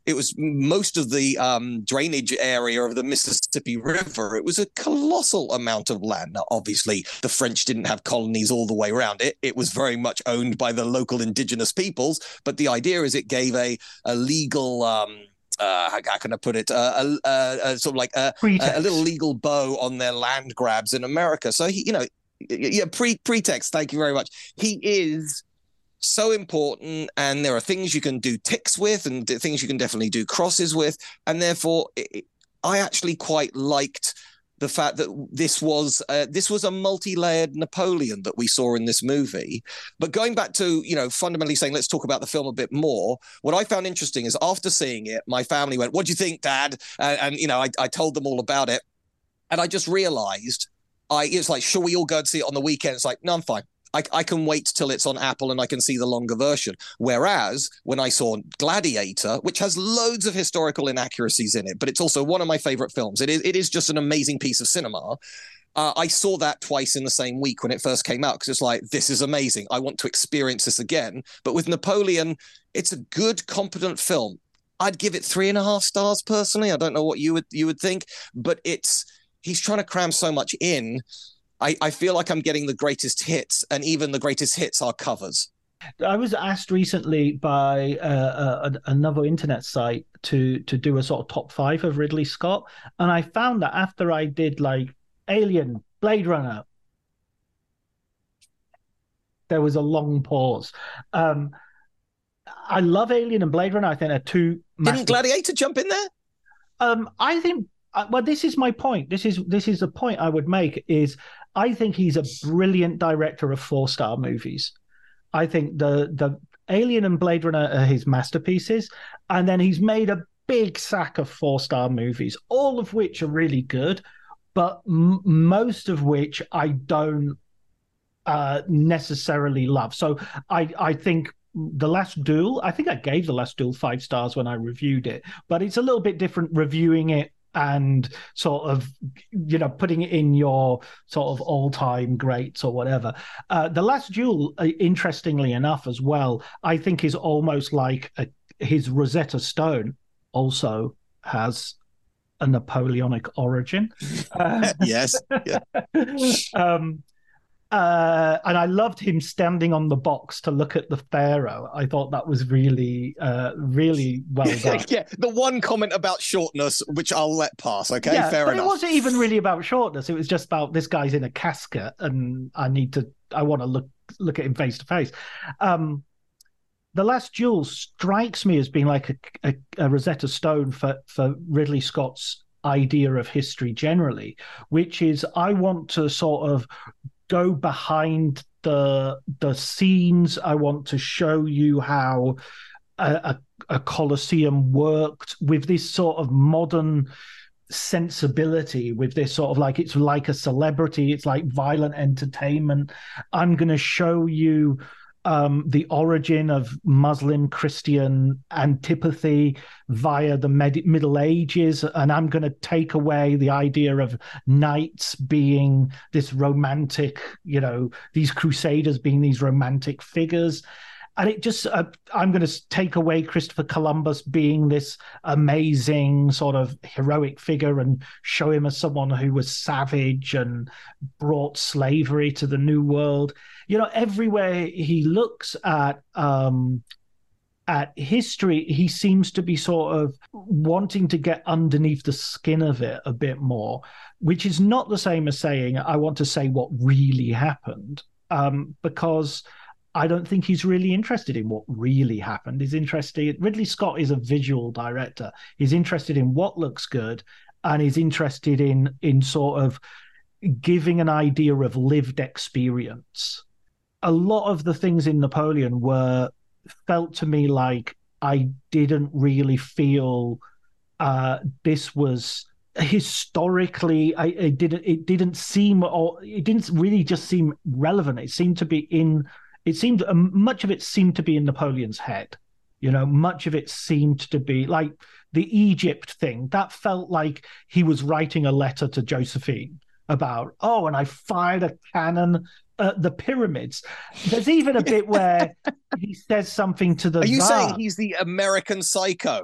C: it was most of the um, drainage area of the Mississippi River. It was a colossal amount of land. Now, obviously, the French didn't have colonies all the way around it. It was very much owned by the local indigenous peoples. But the idea is it gave a, a legal... Um, Uh, how, how can I put it? Uh, a, a, a sort of like a, a little legal bow on their land grabs in America. So he, you know, yeah, pre pretext. Thank you very much. He is so important, and there are things you can do ticks with, and things you can definitely do crosses with, and therefore, it, I actually quite liked the fact that this was uh, this was a multi-layered Napoleon that we saw in this movie. But going back to, you know, fundamentally saying, let's talk about the film a bit more, what I found interesting is after seeing it, my family went, what do you think, Dad? And, and you know, I, I told them all about it. And I just realized, I it's like, shall we all go and see it on the weekend? It's like, no, I'm fine. I, I can wait till it's on Apple and I can see the longer version. Whereas when I saw Gladiator, which has loads of historical inaccuracies in it, but it's also one of my favorite films. It is, it is just an amazing piece of cinema. Uh, I saw that twice in the same week when it first came out because it's like, this is amazing. I want to experience this again. But with Napoleon, it's a good, competent film. I'd give it three and a half stars personally. I don't know what you would you would think, but it's he's trying to cram so much in. I, I feel like I'm getting the greatest hits, and even the greatest hits are covers.
B: I was asked recently by uh, a, another internet site to to do a sort of top five of Ridley Scott, and I found that after I did like Alien, Blade Runner, there was a long pause. Um, I love Alien and Blade Runner. I think they're two.
C: Didn't
B: massive...
C: Gladiator jump in there?
B: Um, I think. Well, this is my point. This is this is the point I would make. Is I think he's a brilliant director of four star movies. I think the the Alien and Blade Runner are his masterpieces, and then he's made a big sack of four star movies, all of which are really good, but m- most of which I don't uh, necessarily love. So I I think. The Last Duel, I think I gave The Last Duel five stars when I reviewed it, but it's a little bit different reviewing it and sort of, you know, putting it in your sort of all-time greats or whatever. Uh, the Last Duel, uh, interestingly enough as well, I think is almost like a, his Rosetta Stone also has a Napoleonic origin. Uh,
C: yes. Yeah.
B: um, Uh, and I loved him standing on the box to look at the Pharaoh. I thought that was really, uh, really well done.
C: Yeah, the one comment about shortness, which I'll let pass, okay?
B: Yeah,
C: fair
B: but
C: enough.
B: It wasn't even really about shortness. It was just about this guy's in a casket and I need to, I want to look look at him face to face. Um, The Last Duel strikes me as being like a, a, a Rosetta Stone for, for Ridley Scott's idea of history generally, which is I want to sort of go behind the the scenes. I want to show you how a, a, a Colosseum worked with this sort of modern sensibility, with this sort of like, it's like a celebrity, it's like violent entertainment. I'm going to show you um, the origin of Muslim Christian antipathy via the med- Middle Ages, and I'm going to take away the idea of knights being this romantic, you know, these crusaders being these romantic figures. And it just, uh, I'm going to take away Christopher Columbus being this amazing sort of heroic figure and show him as someone who was savage and brought slavery to the New World. You know, everywhere he looks at um, at history, he seems to be sort of wanting to get underneath the skin of it a bit more, which is not the same as saying, I want to say what really happened, um, because I don't think he's really interested in what really happened. He's interested. Ridley Scott is a visual director. He's interested in what looks good, and he's interested in in sort of giving an idea of lived experience. A lot of the things in Napoleon were felt to me like I didn't really feel uh, this was historically. I it didn't it didn't seem, or it didn't really just seem relevant. It seemed to be in. It seemed um, much of it seemed to be in Napoleon's head. You know, much of it seemed to be like the Egypt thing. That felt like he was writing a letter to Josephine about, oh, and I fired a cannon at the pyramids. There's even a bit where he says something to the
C: Are you
B: Tsar.
C: saying he's the American Psycho?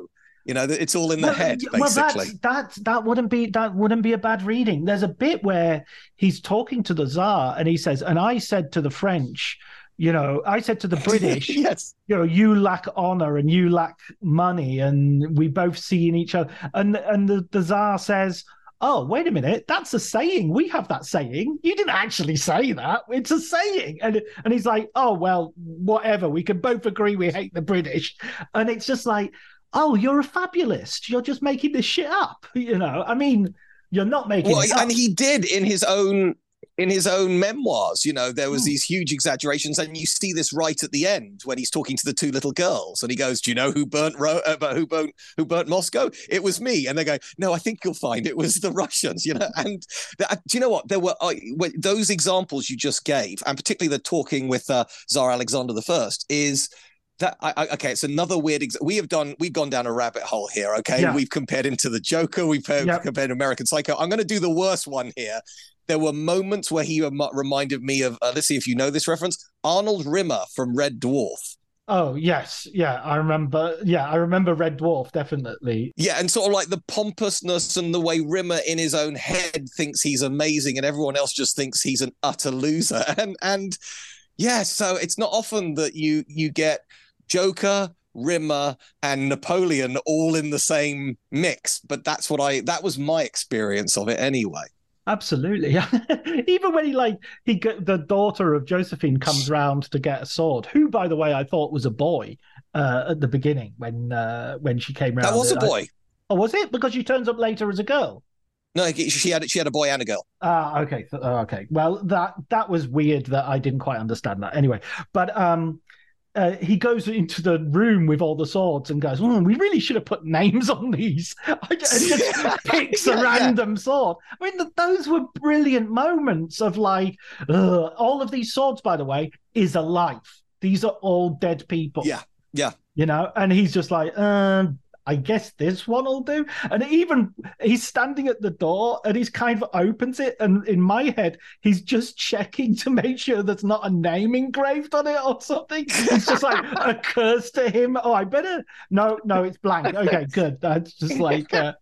C: You know, it's all in the
B: well,
C: head, basically.
B: Well, that's, that that wouldn't be that wouldn't be a bad reading. There's a bit where he's talking to the Tsar, and he says, "And I said to the French, you know, I said to the British,
C: yes,
B: you know, you lack honor and you lack money, and we both see in each other." And and the, the Tsar says, "Oh, wait a minute, that's a saying. We have that saying. You didn't actually say that. It's a saying." And and he's like, "Oh, well, whatever. We can both agree we hate the British." And it's just like, oh, you're a fabulist. You're just making this shit up. You know, I mean, you're not making
C: well,
B: it up.
C: And he did in his own in his own memoirs. You know, there was mm. these huge exaggerations, and you see this right at the end when he's talking to the two little girls, and he goes, "Do you know who burnt Ro- uh, who burnt who burnt Moscow? It was me." And they go, "No, I think you'll find it was the Russians." You know, and the, do you know what? There were uh, those examples you just gave, and particularly the talking with uh, Tsar Alexander the First is. That I, I, okay, it's another weird. Ex- we have done. We've gone down a rabbit hole here. Okay, yeah. We've compared him to the Joker. We've yep. compared American Psycho. I'm going to do the worst one here. There were moments where he reminded me of. Uh, let's see if you know this reference. Arnold Rimmer from Red Dwarf.
B: Oh yes, yeah, I remember. Yeah, I remember Red Dwarf definitely.
C: Yeah, and sort of like the pompousness and the way Rimmer in his own head thinks he's amazing, and everyone else just thinks he's an utter loser. And and yeah, so it's not often that you you get Joker, Rimmer, and Napoleon all in the same mix, but that's what I that was my experience of it anyway.
B: Absolutely. Even when he like he the daughter of Josephine comes round to get a sword, who by the way I thought was a boy uh, at the beginning when uh, when she came round.
C: That was a boy.
B: I, oh, was it? Because she turns up later as a girl.
C: No, she had she had a boy and a girl.
B: Ah, okay, okay. Well, that that was weird. That I didn't quite understand that. Anyway, but um. Uh, he goes into the room with all the swords and goes, oh, we really should have put names on these. And just picks yeah, a random yeah. sword. I mean, those were brilliant moments of like, ugh. All of these swords, by the way, is alive. These are all dead people.
C: Yeah, yeah.
B: You know, and he's just like, um, I guess this one will do. And even he's standing at the door and he's kind of opens it. And in my head, he's just checking to make sure there's not a name engraved on it or something. It's just like occurs to him. Oh, I better. No, no, it's blank. Okay, good. That's just like uh...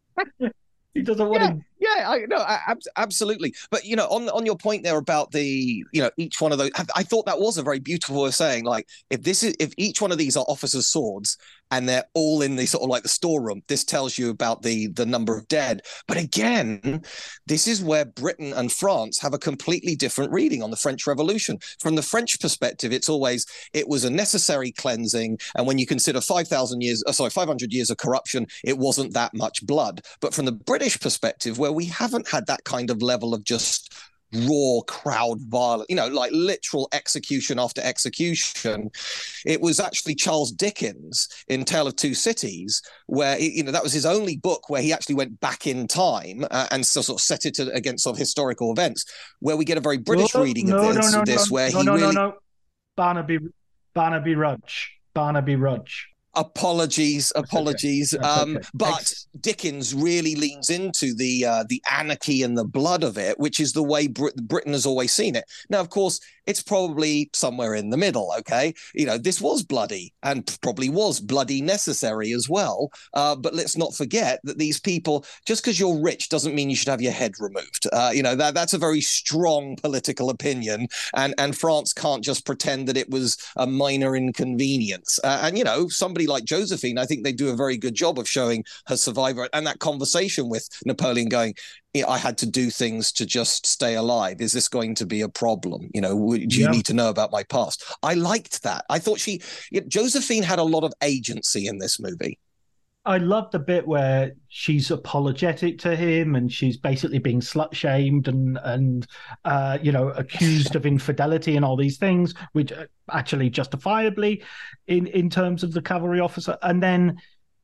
B: he doesn't want
C: yeah.
B: to.
C: Yeah, I no, I, absolutely. But you know, on on your point there about the, you know, each one of those, I, I thought that was a very beautiful way of saying, like, if this is if each one of these are officers' swords and they're all in the sort of like the storeroom, this tells you about the the number of dead. But again, this is where Britain and France have a completely different reading on the French Revolution. From the French perspective, it's always it was a necessary cleansing, and when you consider five thousand years, oh, sorry, five hundred years of corruption, it wasn't that much blood. But from the British perspective, where we haven't had that kind of level of just raw crowd violence, you know, like literal execution after execution. It was actually Charles Dickens in Tale of Two Cities, where, you know, that was his only book where he actually went back in time uh, and so, sort of set it against sort of historical events, where we get a very British
B: no,
C: reading
B: no,
C: of this,
B: no, no,
C: this
B: no,
C: where
B: no,
C: he
B: no,
C: really...
B: no, no, Barnaby, Barnaby Rudge, Barnaby Rudge.
C: Apologies, apologies.
B: Okay.
C: Um,
B: okay.
C: but
B: Ex-
C: Dickens really leans into the uh, the anarchy and the blood of it, which is the way Brit- Britain has always seen it. Now, of course, it's probably somewhere in the middle, okay? You know, this was bloody and probably was bloody necessary as well. Uh, but let's not forget that these people, just because you're rich doesn't mean you should have your head removed. Uh, you know, that that's a very strong political opinion. And, and France can't just pretend that it was a minor inconvenience. Uh, and, you know, somebody like Josephine, I think they do a very good job of showing her survivor and that conversation with Napoleon going, I had to do things to just stay alive. Is this going to be a problem? You know, do you yeah. need to know about my past? I liked that. I thought she, you know, Josephine had a lot of agency in this movie.
B: I love the bit where she's apologetic to him and she's basically being slut shamed and, and uh, you know, accused of infidelity and all these things, which actually justifiably in, in terms of the cavalry officer. And then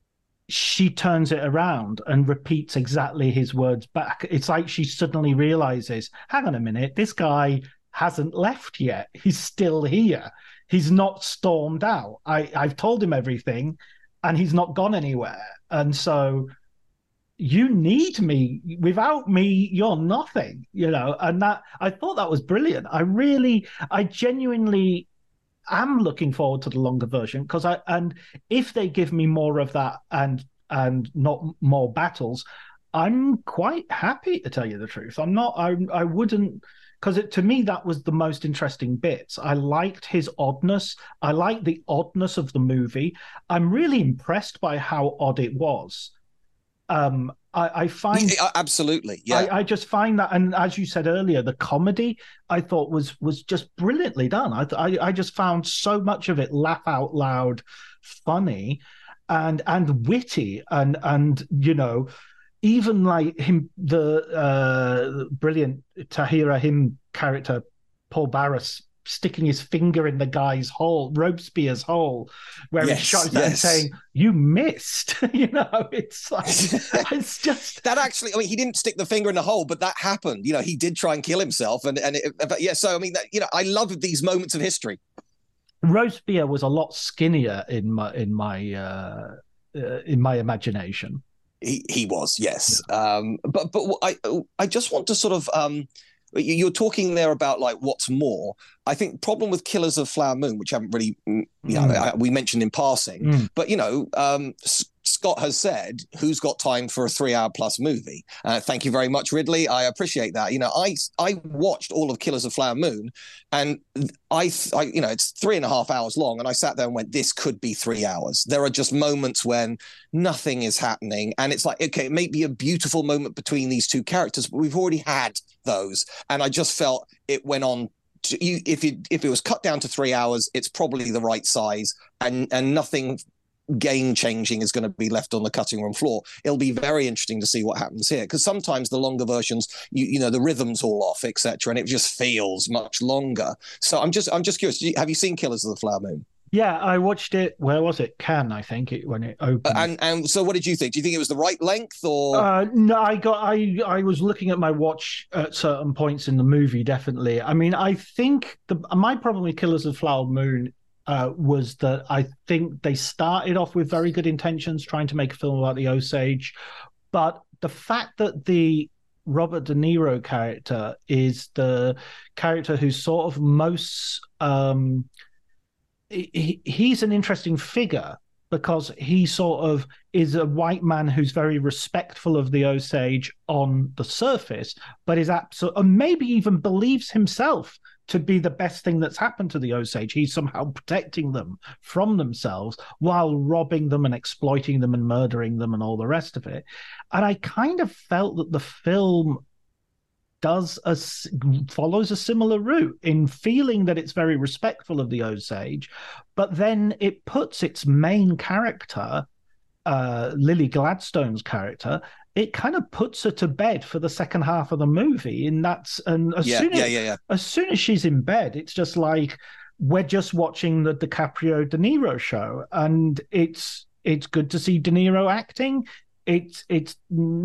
B: she turns it around and repeats exactly his words back. It's like she suddenly realizes, hang on a minute, this guy hasn't left yet. He's still here. He's not stormed out. I, I've told him everything and he's not gone anywhere. And so you need me. Without me, you're nothing, you know? And that, I thought that was brilliant. I really, I genuinely am looking forward to the longer version because I and if they give me more of that and and not more battles, I'm quite happy to tell you the truth. I'm not. I I wouldn't. Because to me, that was the most interesting bits. I liked his oddness. I liked the oddness of the movie. I'm really impressed by how odd it was. Um, I, I find
C: yeah, absolutely, yeah.
B: I, I just find that, and as you said earlier, the comedy I thought was was just brilliantly done. I I, I just found so much of it laugh out loud, funny, and and witty, and and you know. Even like him, the uh, brilliant Tahira Him character, Paul Barras, sticking his finger in the guy's hole, Robespierre's hole, where
C: yes,
B: he shows
C: yes.
B: that and saying, "You missed." You know, it's like it's just
C: that actually. I mean, he didn't stick the finger in the hole, but that happened. You know, he did try and kill himself, and and it, but yeah. So I mean, that, you know, I love these moments of history.
B: Robespierre was a lot skinnier in my in my uh, uh, in my imagination.
C: He he was, yes. Yeah. Um, but but I I just want to sort of um, you're talking there about like what's more. I think problem with Killers of Flower Moon, which I haven't really, you know, mm. we mentioned in passing, mm. but you know, um, Scott has said, "Who's got time for a three-hour plus movie?" Uh, thank you very much, Ridley. I appreciate that. You know, I I watched all of Killers of Flower Moon, and I, I you know, it's three and a half hours long, and I sat there and went, "This could be three hours." There are just moments when nothing is happening, and it's like, okay, it may be a beautiful moment between these two characters, but we've already had those, and I just felt it went on. To, you, if it if it was cut down to three hours, it's probably the right size, and and nothing game changing is going to be left on the cutting room floor. It'll be very interesting to see what happens here, because sometimes the longer versions, you you know, the rhythms all off, et cetera, and it just feels much longer. So I'm just I'm just curious. Have you seen Killers of the Flower Moon?
B: Yeah, I watched it. Where was it? Cannes, I think, it, when it opened.
C: Uh, and and so, what did you think? Do you think it was the right length, or?
B: Uh, no, I got. I I was looking at my watch at certain points in the movie. Definitely. I mean, I think the my problem with Killers of the Flower Moon uh, was that I think they started off with very good intentions, trying to make a film about the Osage, but the fact that the Robert De Niro character is the character who's sort of most. Um, He, he's an interesting figure because he sort of is a white man who's very respectful of the Osage on the surface, but is absolutely, or maybe even believes himself to be the best thing that's happened to the Osage. He's somehow protecting them from themselves while robbing them and exploiting them and murdering them and all the rest of it. And I kind of felt that the film does a, follows a similar route in feeling that it's very respectful of the Osage, but then it puts its main character, uh, Lily Gladstone's character, it kind of puts her to bed for the second half of the movie. And that's and as
C: yeah,
B: soon as
C: yeah, yeah, yeah.
B: as soon as she's in bed, it's just like we're just watching the DiCaprio De Niro show, and it's it's good to see De Niro acting. It's it's.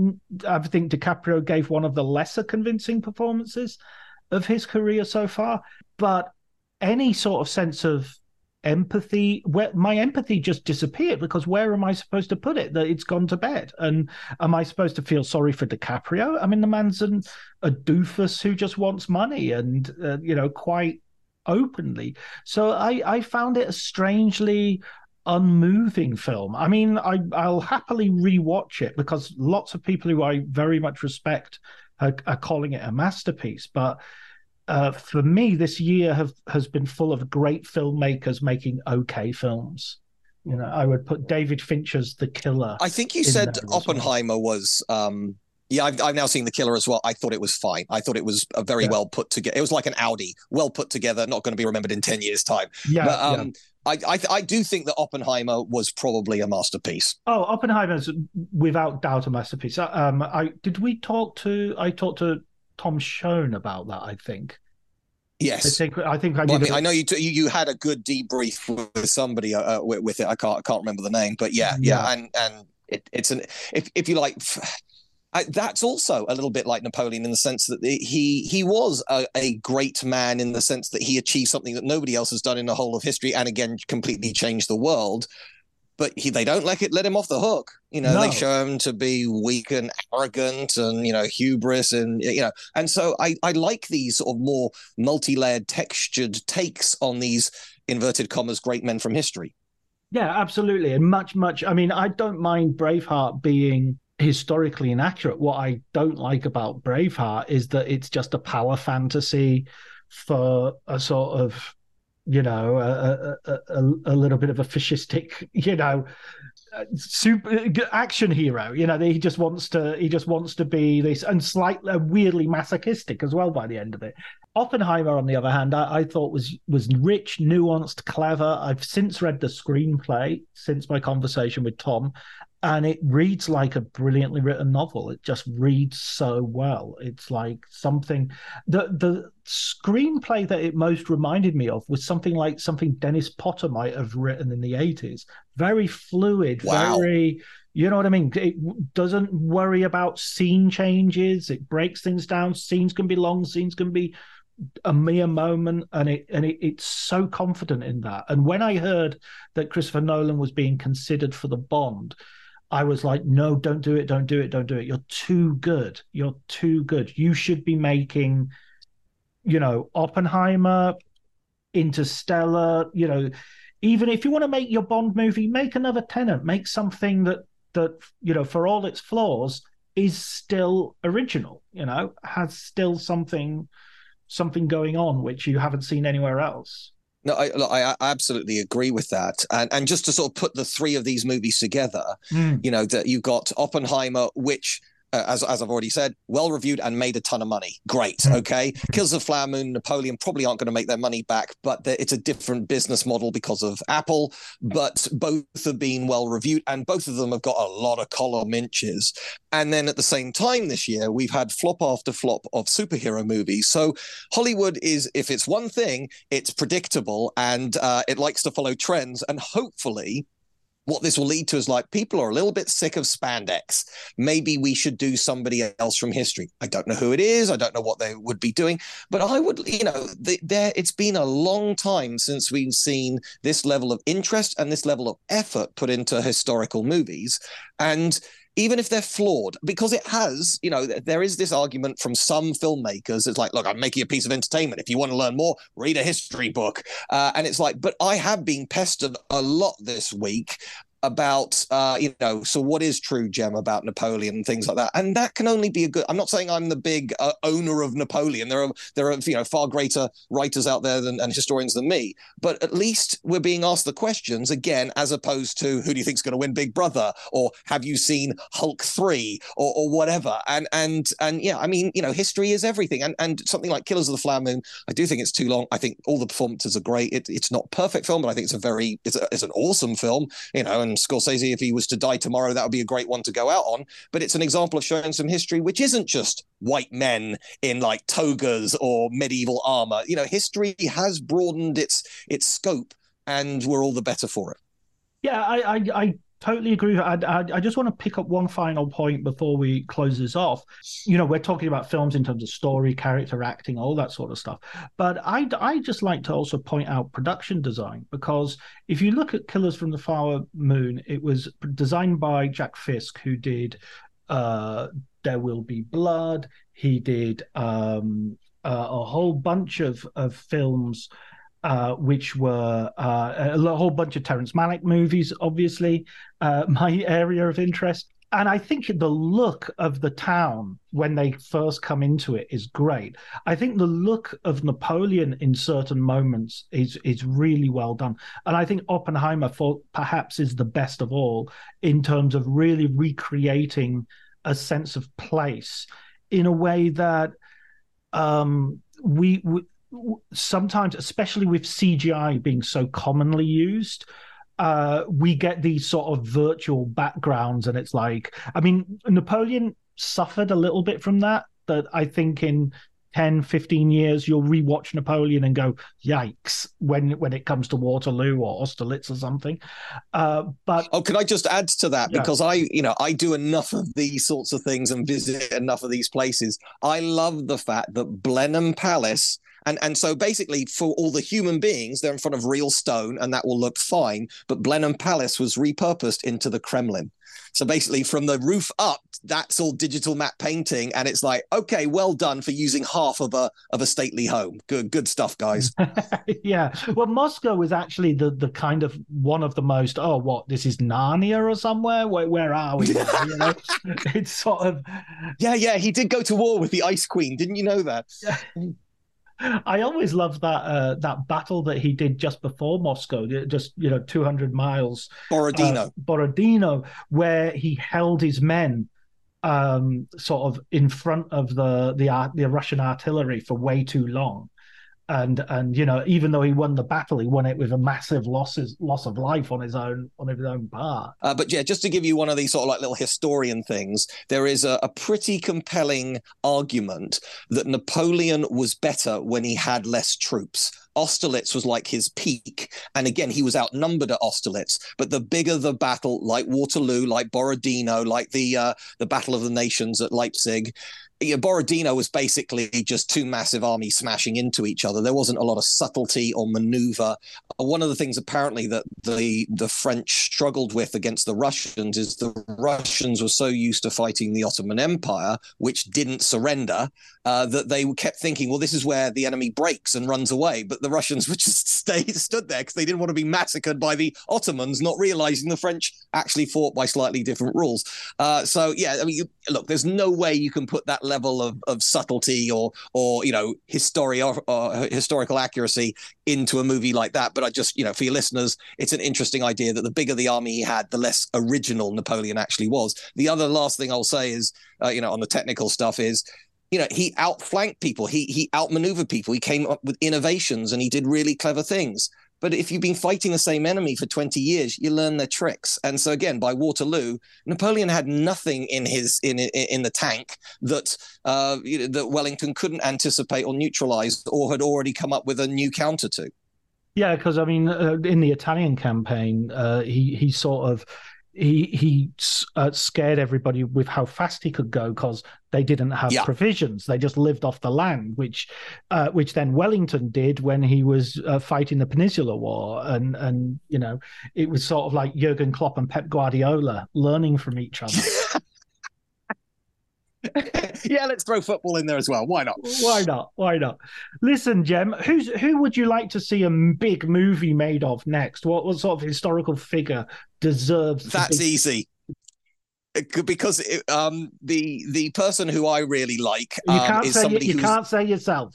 B: I think DiCaprio gave one of the lesser convincing performances of his career so far. But any sort of sense of empathy, where my empathy just disappeared, because where am I supposed to put it? That it's gone to bed, and am I supposed to feel sorry for DiCaprio? I mean, the man's an, a doofus who just wants money, and uh, you know, quite openly. So I I found it a strangely unmoving film. I mean, I, I'll happily rewatch it because lots of people who I very much respect are, are calling it a masterpiece. But uh, for me, this year have has been full of great filmmakers making okay films. You know, I would put David Fincher's The Killer.
C: I think you said Oppenheimer well. was. Um... Yeah, I've, I've now seen The Killer as well. I thought it was fine. I thought it was a very yeah. well put together. It was like an Audi, well put together, not going to be remembered in ten years' time.
B: Yeah,
C: but um,
B: yeah.
C: I, I I do think that Oppenheimer was probably a masterpiece.
B: Oh, Oppenheimer's without doubt a masterpiece. Um, I did we talk to? I talked to Tom Schoen about that, I think.
C: Yes,
B: I think I think I,
C: well, I,
B: mean,
C: I know you, t- you you had a good debrief with somebody uh, with, with it. I can't I can't remember the name, but yeah, yeah, yeah. and and it, it's an if if you like. I, that's also a little bit like Napoleon in the sense that he he was a, a great man in the sense that he achieved something that nobody else has done in the whole of history, and again completely changed the world. But he, they don't let it let him off the hook. You know, no. They show him to be weak and arrogant, and you know, hubris, and you know, and so I I like these sort of more multi-layered, textured takes on these inverted commas, great men from history.
B: Yeah, absolutely. And much, much, I mean, I don't mind Braveheart being historically inaccurate. What I don't like about Braveheart is that it's just a power fantasy for a sort of, you know, a, a, a, a little bit of a fascistic, you know, super action hero. You know, he just wants to, he just wants to be this, and slightly weirdly masochistic as well by the end of it. Oppenheimer, on the other hand, I, I thought was was rich, nuanced, clever. I've since read the screenplay since my conversation with Tom, and it reads like a brilliantly written novel. It just reads so well. It's like something. The the screenplay that it most reminded me of was something like something Dennis Potter might have written in the eighties. Very fluid,
C: Wow.
B: very. You know what I mean? It doesn't worry about scene changes. It breaks things down. Scenes can be long. Scenes can be a mere moment, and it and it, it's so confident in that. And when I heard that Christopher Nolan was being considered for the Bond, I was like, no, don't do it, don't do it, don't do it. You're too good. You're too good. You should be making, you know, Oppenheimer, Interstellar, you know, even if you want to make your Bond movie, make another Tenet, make something that that, you know, for all its flaws, is still original, you know, has still something something going on which you haven't seen anywhere else.
C: No, I, I absolutely agree with that. And and just to sort of put the three of these movies together, mm. you know, that you've got Oppenheimer, which, uh, as, as I've already said, well-reviewed and made a ton of money. Great, mm. okay? Killers of the Flower Moon, Napoleon probably aren't going to make their money back, but it's a different business model because of Apple. But both have been well-reviewed, and both of them have got a lot of column inches. And then at the same time this year, we've had flop after flop of superhero movies. So Hollywood is, if it's one thing, it's predictable, and uh, it likes to follow trends. And hopefully what this will lead to is, like, people are a little bit sick of spandex. Maybe we should do somebody else from history. I don't know who it is. I don't know what they would be doing. But I would, you know, the, there. it's been a long time since we've seen this level of interest and this level of effort put into historical movies. And even if they're flawed, because it has, you know, there is this argument from some filmmakers. It's like, look, I'm making a piece of entertainment. If you want to learn more, read a history book. Uh, and it's like, but I have been pestered a lot this week about, uh, you know, so what is true, Gem, about Napoleon and things like that? And that can only be a good, I'm not saying I'm the big uh, owner of Napoleon. There are, there are, you know, far greater writers out there than, and historians than me, but at least we're being asked the questions again, as opposed to who do you think is going to win Big Brother? Or have you seen Hulk three or, or whatever? And, and, and yeah, I mean, you know, history is everything. And, and something like Killers of the Flower Moon, I do think it's too long. I think all the performances are great. It, it's not a perfect film, but I think it's a very, it's, a, it's an awesome film, you know, and Scorsese, if he was to die tomorrow, that would be a great one to go out on. But it's an example of showing some history, which isn't just white men in like togas or medieval armor. You know, history has broadened its its scope, and we're all the better for it.
B: Yeah, I I, I totally agree. I, I I just want to pick up one final point before we close this off. You know, we're talking about films in terms of story, character acting, all that sort of stuff. But I I just like to also point out production design, because if you look at Killers from the Flower Moon, it was designed by Jack Fisk, who did uh, There Will Be Blood. He did um, uh, a whole bunch of of films. Uh, which were uh, a whole bunch of Terrence Malick movies, obviously, uh, my area of interest. And I think the look of the town when they first come into it is great. I think the look of Napoleon in certain moments is is really well done. And I think Oppenheimer for perhaps is the best of all in terms of really recreating a sense of place in a way that um, we... we sometimes, especially with C G I being so commonly used, uh, we get these sort of virtual backgrounds, and it's like, I mean, Napoleon suffered a little bit from that, that I think in ten, fifteen years, you'll rewatch Napoleon and go, yikes, when when it comes to Waterloo or Austerlitz or something. Uh, but
C: Oh, can I just add to that?
B: Yeah.
C: Because I, you know, I do enough of these sorts of things and visit enough of these places. I love the fact that Blenheim Palace And and so basically for all the human beings, they're in front of real stone and that will look fine. But Blenheim Palace was repurposed into the Kremlin. So basically from the roof up, that's all digital matte painting. And it's like, okay, well done for using half of a of a stately home. Good good stuff, guys.
B: Yeah. Well, Moscow is actually the the kind of one of the most, oh, what, this is Narnia or somewhere? Where, where are we? You know? It's sort of...
C: Yeah, yeah, he did go to war with the Ice Queen. Didn't you know that?
B: I always loved that uh, that battle that he did just before Moscow, just, you know, two hundred miles.
C: Borodino.
B: Uh, Borodino, where he held his men um, sort of in front of the, the the Russian artillery for way too long. And and you know, even though he won the battle, he won it with a massive losses loss of life on his own on his own part.
C: Uh, but yeah, just to give you one of these sort of like little historian things, there is a, a pretty compelling argument that Napoleon was better when he had less troops. Austerlitz was like his peak. And again, he was outnumbered at Austerlitz. But the bigger the battle, like Waterloo, like Borodino, like the uh, the Battle of the Nations at Leipzig, yeah, Borodino was basically just two massive armies smashing into each other. There wasn't a lot of subtlety or maneuver. One of the things apparently that the the French struggled with against the Russians is the Russians were so used to fighting the Ottoman Empire, which didn't surrender, uh, that they kept thinking, well, this is where the enemy breaks and runs away. But the Russians would just stay stood there because they didn't want to be massacred by the Ottomans, not realizing the French actually fought by slightly different rules. Uh, so, yeah, I mean, you, look, there's no way you can put that level of, of subtlety or, or you know, histori- or, or historical accuracy into a movie like that. But I just, you know, for your listeners, it's an interesting idea that the bigger the army he had, the less original Napoleon actually was. The other last thing I'll say is, uh, you know, on the technical stuff is, you know, he outflanked people. He he outmaneuvered people. He came up with innovations and he did really clever things. But if you've been fighting the same enemy for twenty years, you learn their tricks. And so again, by Waterloo, Napoleon had nothing in his in in, in the tank that uh, you know, that Wellington couldn't anticipate or neutralize or had already come up with a new counter to.
B: Yeah, because I mean, uh, in the Italian campaign, uh, he he sort of he he uh, scared everybody with how fast he could go because they didn't have yeah. provisions. They just lived off the land, which uh, which then Wellington did when he was uh, fighting the Peninsular War. And, and, you know, it was sort of like Jurgen Klopp and Pep Guardiola learning from each other.
C: Yeah, let's throw football in there as well. Why not?
B: Why not? Why not? Listen, Jem, who's who would you like to see a big movie made of next? What, what sort of historical figure deserves?
C: That's
B: be-
C: easy. Because it, um, the the person who I really like
B: you
C: um,
B: can't
C: is
B: say
C: somebody
B: you, you
C: who's...
B: can't say yourself.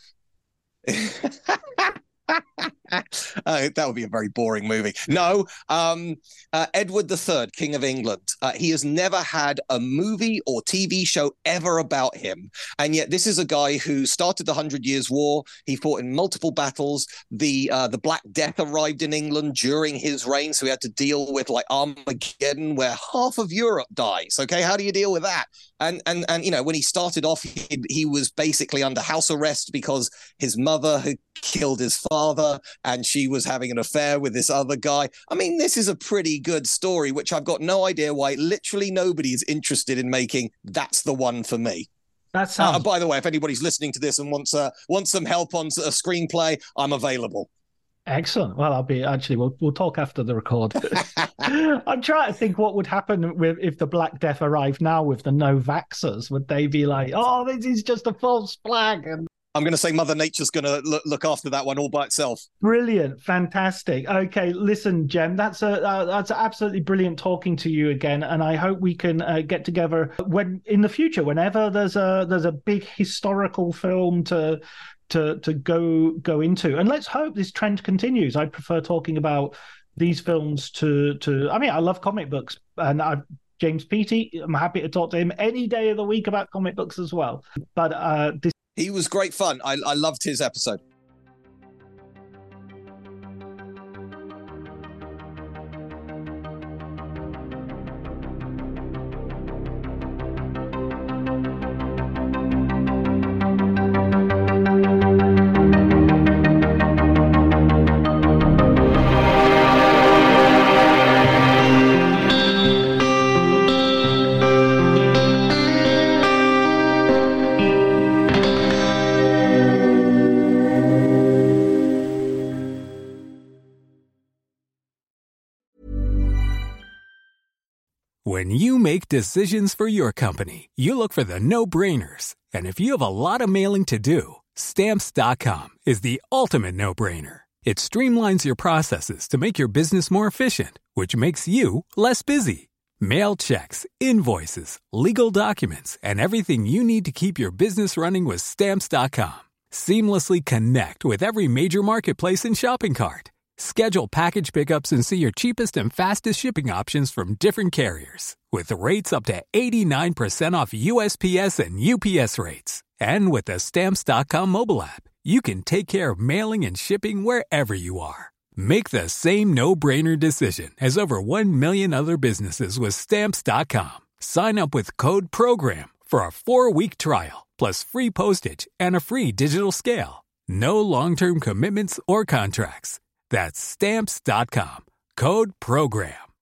C: uh, that would be a very boring movie. No, um, uh, Edward the Third, King of England. Uh, he has never had a movie or T V show ever about him. And yet this is a guy who started the Hundred Years' War. He fought in multiple battles. The uh, the Black Death arrived in England during his reign. So he had to deal with like Armageddon, where half of Europe dies. Okay, how do you deal with that? And, and, and you know, when he started off, he, he was basically under house arrest because his mother had killed his father and she was having an affair with this other guy. I mean, this is a pretty good story, which I've got no idea why literally nobody is interested in making. That's the one for me.
B: That sounds...
C: Uh, by the way, if anybody's listening to this and wants uh, wants some help on a screenplay, I'm available.
B: Excellent. Well, I'll be actually. We'll we'll talk after the record. I'm trying to think what would happen with if the Black Death arrived now with the no-vaxxers. Would they be like, "Oh, this is just a false flag"? And
C: I'm going to say Mother Nature's going to look, look after that one all by itself.
B: Brilliant, fantastic. Okay, listen, Jem, that's a uh, that's absolutely brilliant talking to you again, and I hope we can uh, get together when in the future, whenever there's a there's a big historical film to. to to go go into, and let's hope this trend continues. I prefer talking about these films to to I mean, I love comic books, and I James Peaty, I'm happy to talk to him any day of the week about comic books as well. But uh this
C: he was great fun. I, I loved his episode.
D: When you make decisions for your company, you look for the no-brainers. And if you have a lot of mailing to do, Stamps dot com is the ultimate no-brainer. It streamlines your processes to make your business more efficient, which makes you less busy. Mail checks, invoices, legal documents, and everything you need to keep your business running with Stamps dot com. Seamlessly connect with every major marketplace and shopping cart. Schedule package pickups and see your cheapest and fastest shipping options from different carriers, with rates up to eighty-nine percent off U S P S and U P S rates. And with the Stamps dot com mobile app, you can take care of mailing and shipping wherever you are. Make the same no-brainer decision as over one million other businesses with Stamps dot com. Sign up with code PROGRAM for a four-week trial, plus free postage and a free digital scale. No long-term commitments or contracts. That's Stamps dot com. Code PROGRAM.